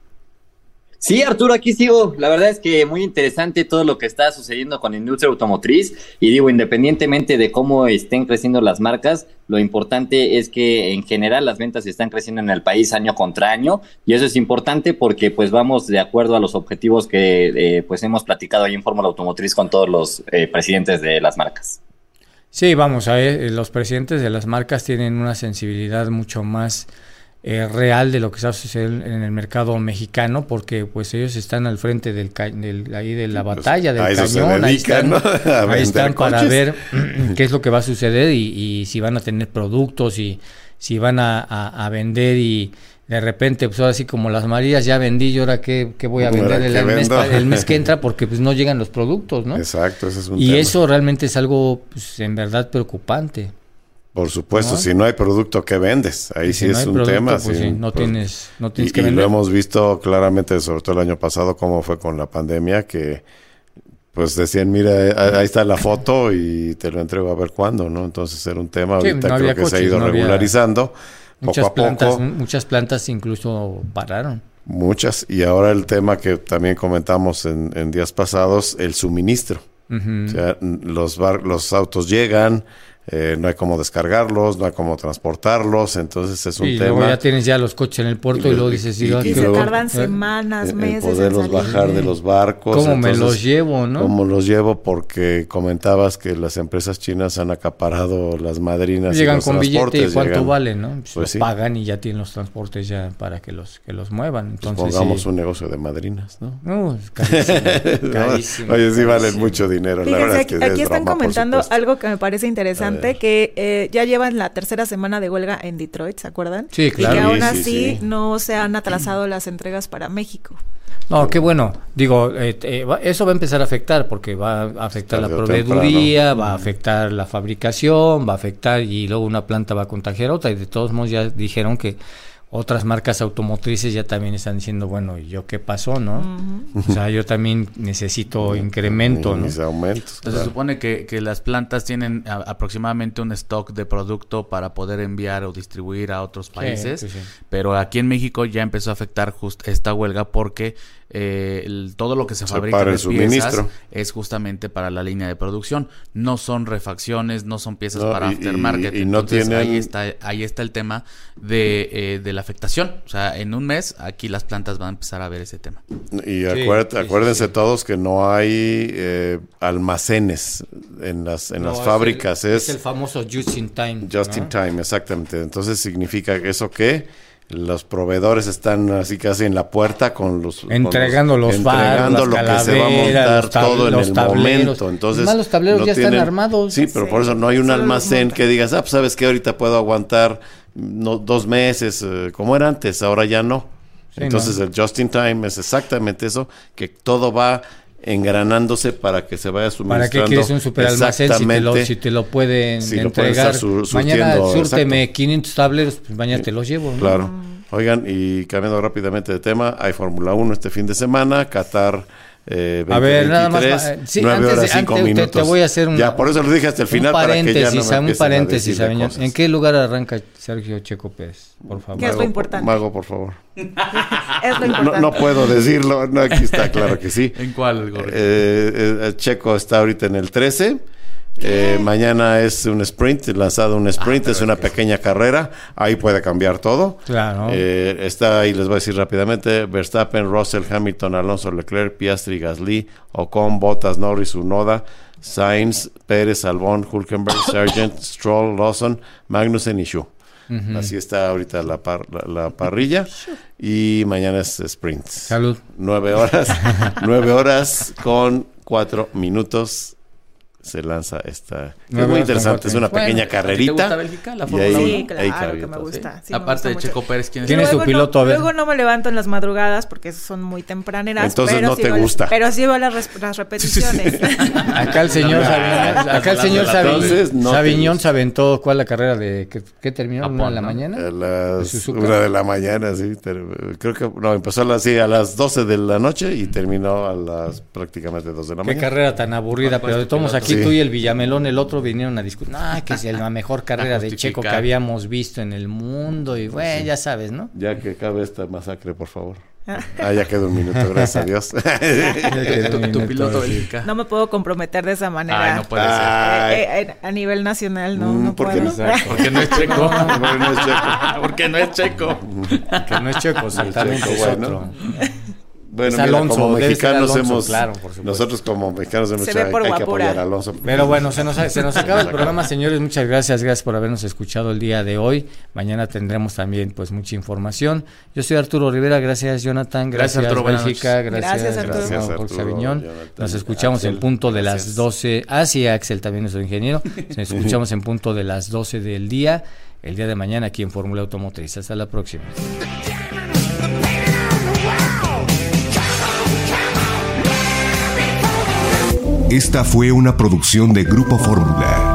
Sí, Arturo, aquí sigo. La verdad es que muy interesante todo lo que está sucediendo con la industria automotriz. Y digo, independientemente de cómo estén creciendo las marcas, lo importante es que en general las ventas están creciendo en el país año contra año. Y eso es importante porque pues vamos de acuerdo a los objetivos que eh, pues hemos platicado ahí en Fórmula Automotriz con todos los eh, presidentes de las marcas.
Sí, vamos a ver, los presidentes de las marcas tienen una sensibilidad mucho más Eh, real de lo que está sucediendo en el mercado mexicano, porque pues ellos están al frente del, ca- del ahí de la batalla, del
a
cañón,
dedican,
ahí están,
¿no?
ahí están para
coches.
ver qué es lo que va a suceder y, y si van a tener productos y si van a, a, a vender y de repente pues ahora sí como las Marías ya vendí y ahora qué, qué voy a vender el, el, mes, el mes que entra porque pues no llegan los productos, ¿no?
Exacto, ese es un
y
tema.
Eso realmente es algo pues, en verdad preocupante.
Por supuesto,
¿no?
Si no hay producto que vendes, ahí sí, sí no es un producto, tema.
Pues
sí,
sí, no,
pues,
tienes, no tienes
y,
que
y
vender.
lo hemos visto claramente, sobre todo el año pasado, cómo fue con la pandemia, que pues decían, mira, ahí está la foto y te lo entrego a ver cuándo, ¿no? Entonces era un tema,
sí,
ahorita
no
creo que
coches,
se ha ido
no
regularizando,
había... Muchas
poco a
plantas,
poco.
Muchas plantas incluso pararon.
Muchas. Y ahora el tema que también comentamos en, en días pasados, el suministro. Uh-huh. O sea, los, bar, los autos llegan, eh, no hay cómo descargarlos, no hay cómo transportarlos, entonces es un
y
tema.
Luego ya tienes ya los coches en el puerto y, y luego dices...
Y, y, y, y se tardan semanas,
en,
meses
en poderlos
en
bajar de los barcos.
¿Cómo
entonces,
me los llevo, no?
¿Cómo los llevo? Porque comentabas que las empresas chinas han acaparado las madrinas.
Llegan
y los
con billete y cuánto
llegan,
vale, ¿no? Pues, pues
sí.
pagan y ya tienen los transportes ya para que los que los muevan. Entonces,
pues pongamos
sí.
un negocio de madrinas, ¿no?
No, es carísimo, carísimo.
Oye, sí
carísimo.
valen mucho dinero.
Fíjense,
la verdad
aquí,
es que
aquí
es
están
broma,
comentando algo que me parece interesante, que eh, ya llevan la tercera semana de huelga en Detroit, ¿se acuerdan?
Sí, claro.
Y que aún
sí,
así
sí, sí.
no se han atrasado las entregas para México.
No, qué bueno. Digo, eh, eh, va, eso va a empezar a afectar porque va a afectar
Tarde
la
o
proveeduría,
temprano.
va a afectar la fabricación, va a afectar y luego una planta va a contagiar a otra. Y de todos modos ya dijeron que otras marcas automotrices ya también están diciendo, bueno, ¿y yo qué pasó, no? Uh-huh. O sea, yo también necesito incremento, ¿no?
Mis aumentos,
claro. Se supone que, que las plantas tienen a, aproximadamente un stock de producto para poder enviar o distribuir a otros países, sí, sí, sí. Pero aquí en México ya empezó a afectar just esta huelga porque eh, el, todo lo que se, se fabrica de piezas es justamente para la línea de producción, no son refacciones, no son piezas no, para y, aftermarket, y, y no entonces tienen... ahí está ahí está el tema de, eh, de la afectación, o sea, en un mes aquí las plantas van a empezar a ver ese tema.
Y acuérdate, sí, acuérdense sí, sí. todos que no hay eh, almacenes en las en no, las fábricas,
es el,
es,
es el famoso just in time.
Just ¿no? in time, exactamente. Entonces significa eso que los proveedores están así casi en la puerta con los
entregando
con
los,
los
entregando
faros, lo que se va a montar todo en el tableros. momento. Entonces
Además, los tableros
no
ya
tienen,
están armados.
Sí, pero sí, por eso no hay un almacén que digas, ah, pues sabes que ahorita puedo aguantar no, dos meses eh, como era antes, ahora ya no. Sí, Entonces no. el just in time es exactamente eso, que todo va engranándose para que se vaya suministrando.
¿Para qué quieres un superalmacén si te lo, si te lo pueden
si
entregar?
Lo sur,
mañana súrteme quinientos tableros, pues mañana sí, te los llevo, ¿no?
Claro. Oigan, y cambiando rápidamente de tema, hay Fórmula uno este fin de semana, Qatar eh,
a ver, nada más, eh, sí,
nueve
horas,
de, cinco
antes,
minutos.
Te, te voy a hacer un,
ya, por eso lo dije hasta el final,
un paréntesis,
para que ya no me
un paréntesis,
a decir
¿en qué lugar arranca Sergio Checo Pérez? Por favor.
¿Qué es lo importante?
Mago, por favor.
Es lo importante.
No, no puedo decirlo, no, aquí está claro que sí.
¿En cuál?
Eh, eh, Checo está ahorita en el trece. Eh, mañana es un sprint, lanzado un sprint, ah, es una pequeña sí. carrera, ahí puede cambiar todo.
Claro.
Eh, está ahí, les voy a decir rápidamente: Verstappen, Russell, Hamilton, Alonso, Leclerc, Piastri, Gasly, Ocon, Bottas, Norris, Tsunoda, Sainz, Pérez, Albon, Hülkenberg, Sargent, Stroll, Lawson, Magnussen y Schuh. Uh-huh. Así está ahorita la, par, la, la parrilla y mañana es sprint.
Salud.
Nueve horas, nueve horas con cuatro minutos. Se lanza esta. No, es muy interesante, es una
bueno,
pequeña carrerita.
¿Te gusta Bélgica, la Fórmula
uno?
Sí,
sí, claro que me gusta. Sí,
Aparte
me
de
gusta
Checo
mucho.
Pérez, ¿quién es,
¿Quién es su piloto?
No,
a ver.
Luego no me levanto en las madrugadas porque son muy tempraneras.
Entonces
pero
no
sí
te
veo,
gusta.
Pero sí veo las, las repeticiones.
Acá el señor Sabiñón, acá el señor Sabiñón, no Sabiñón se aventó, ¿cuál la carrera de qué, qué terminó? ¿Una de la mañana?
A las una de la mañana, sí. Creo que no, empezó a las, sí, a las doce de la noche y terminó a las prácticamente dos de la mañana.
Qué carrera tan aburrida, pero de todos aquí tú y el Villamelón, el otro vinieron a discutir, ah, que es la mejor carrera de Checo que habíamos visto en el mundo y bueno, sí. ya sabes, ¿no?
Ya que acabe esta masacre, por favor. Ah, ya quedó un minuto, gracias a Dios.
tu, tu piloto Bélgica.
No me puedo comprometer de esa manera.
Ay, no puede ser.
Eh, eh, a nivel nacional no, no
¿Por
puedo.
Qué no?
Porque no es Checo.
Porque no es Checo.
Porque no es Checo.
Porque no es Checo, exactamente, es otro.
Bueno, mira, Alonso, como mexicanos Alonso, hemos, claro, nosotros como mexicanos hemos hecho, hay, hay que apoyar a Alonso.
Pero bueno, se nos, se nos acaba el programa, señores, muchas gracias, gracias por habernos escuchado el día de hoy. Mañana tendremos también pues mucha información. Yo soy Arturo Rivera, gracias Jonathan, gracias, gracias Arturo, Bélgica, gracias,
gracias Arturo,
gracias,
Arturo
Sabiñón. Jonathan, nos escuchamos Axel, en punto de gracias. las doce, ah sí, Axel también nuestro ingeniero, nos escuchamos en punto de las doce del día, el día de mañana aquí en Fórmula Automotriz. Hasta la próxima.
Esta fue una producción de Grupo Fórmula.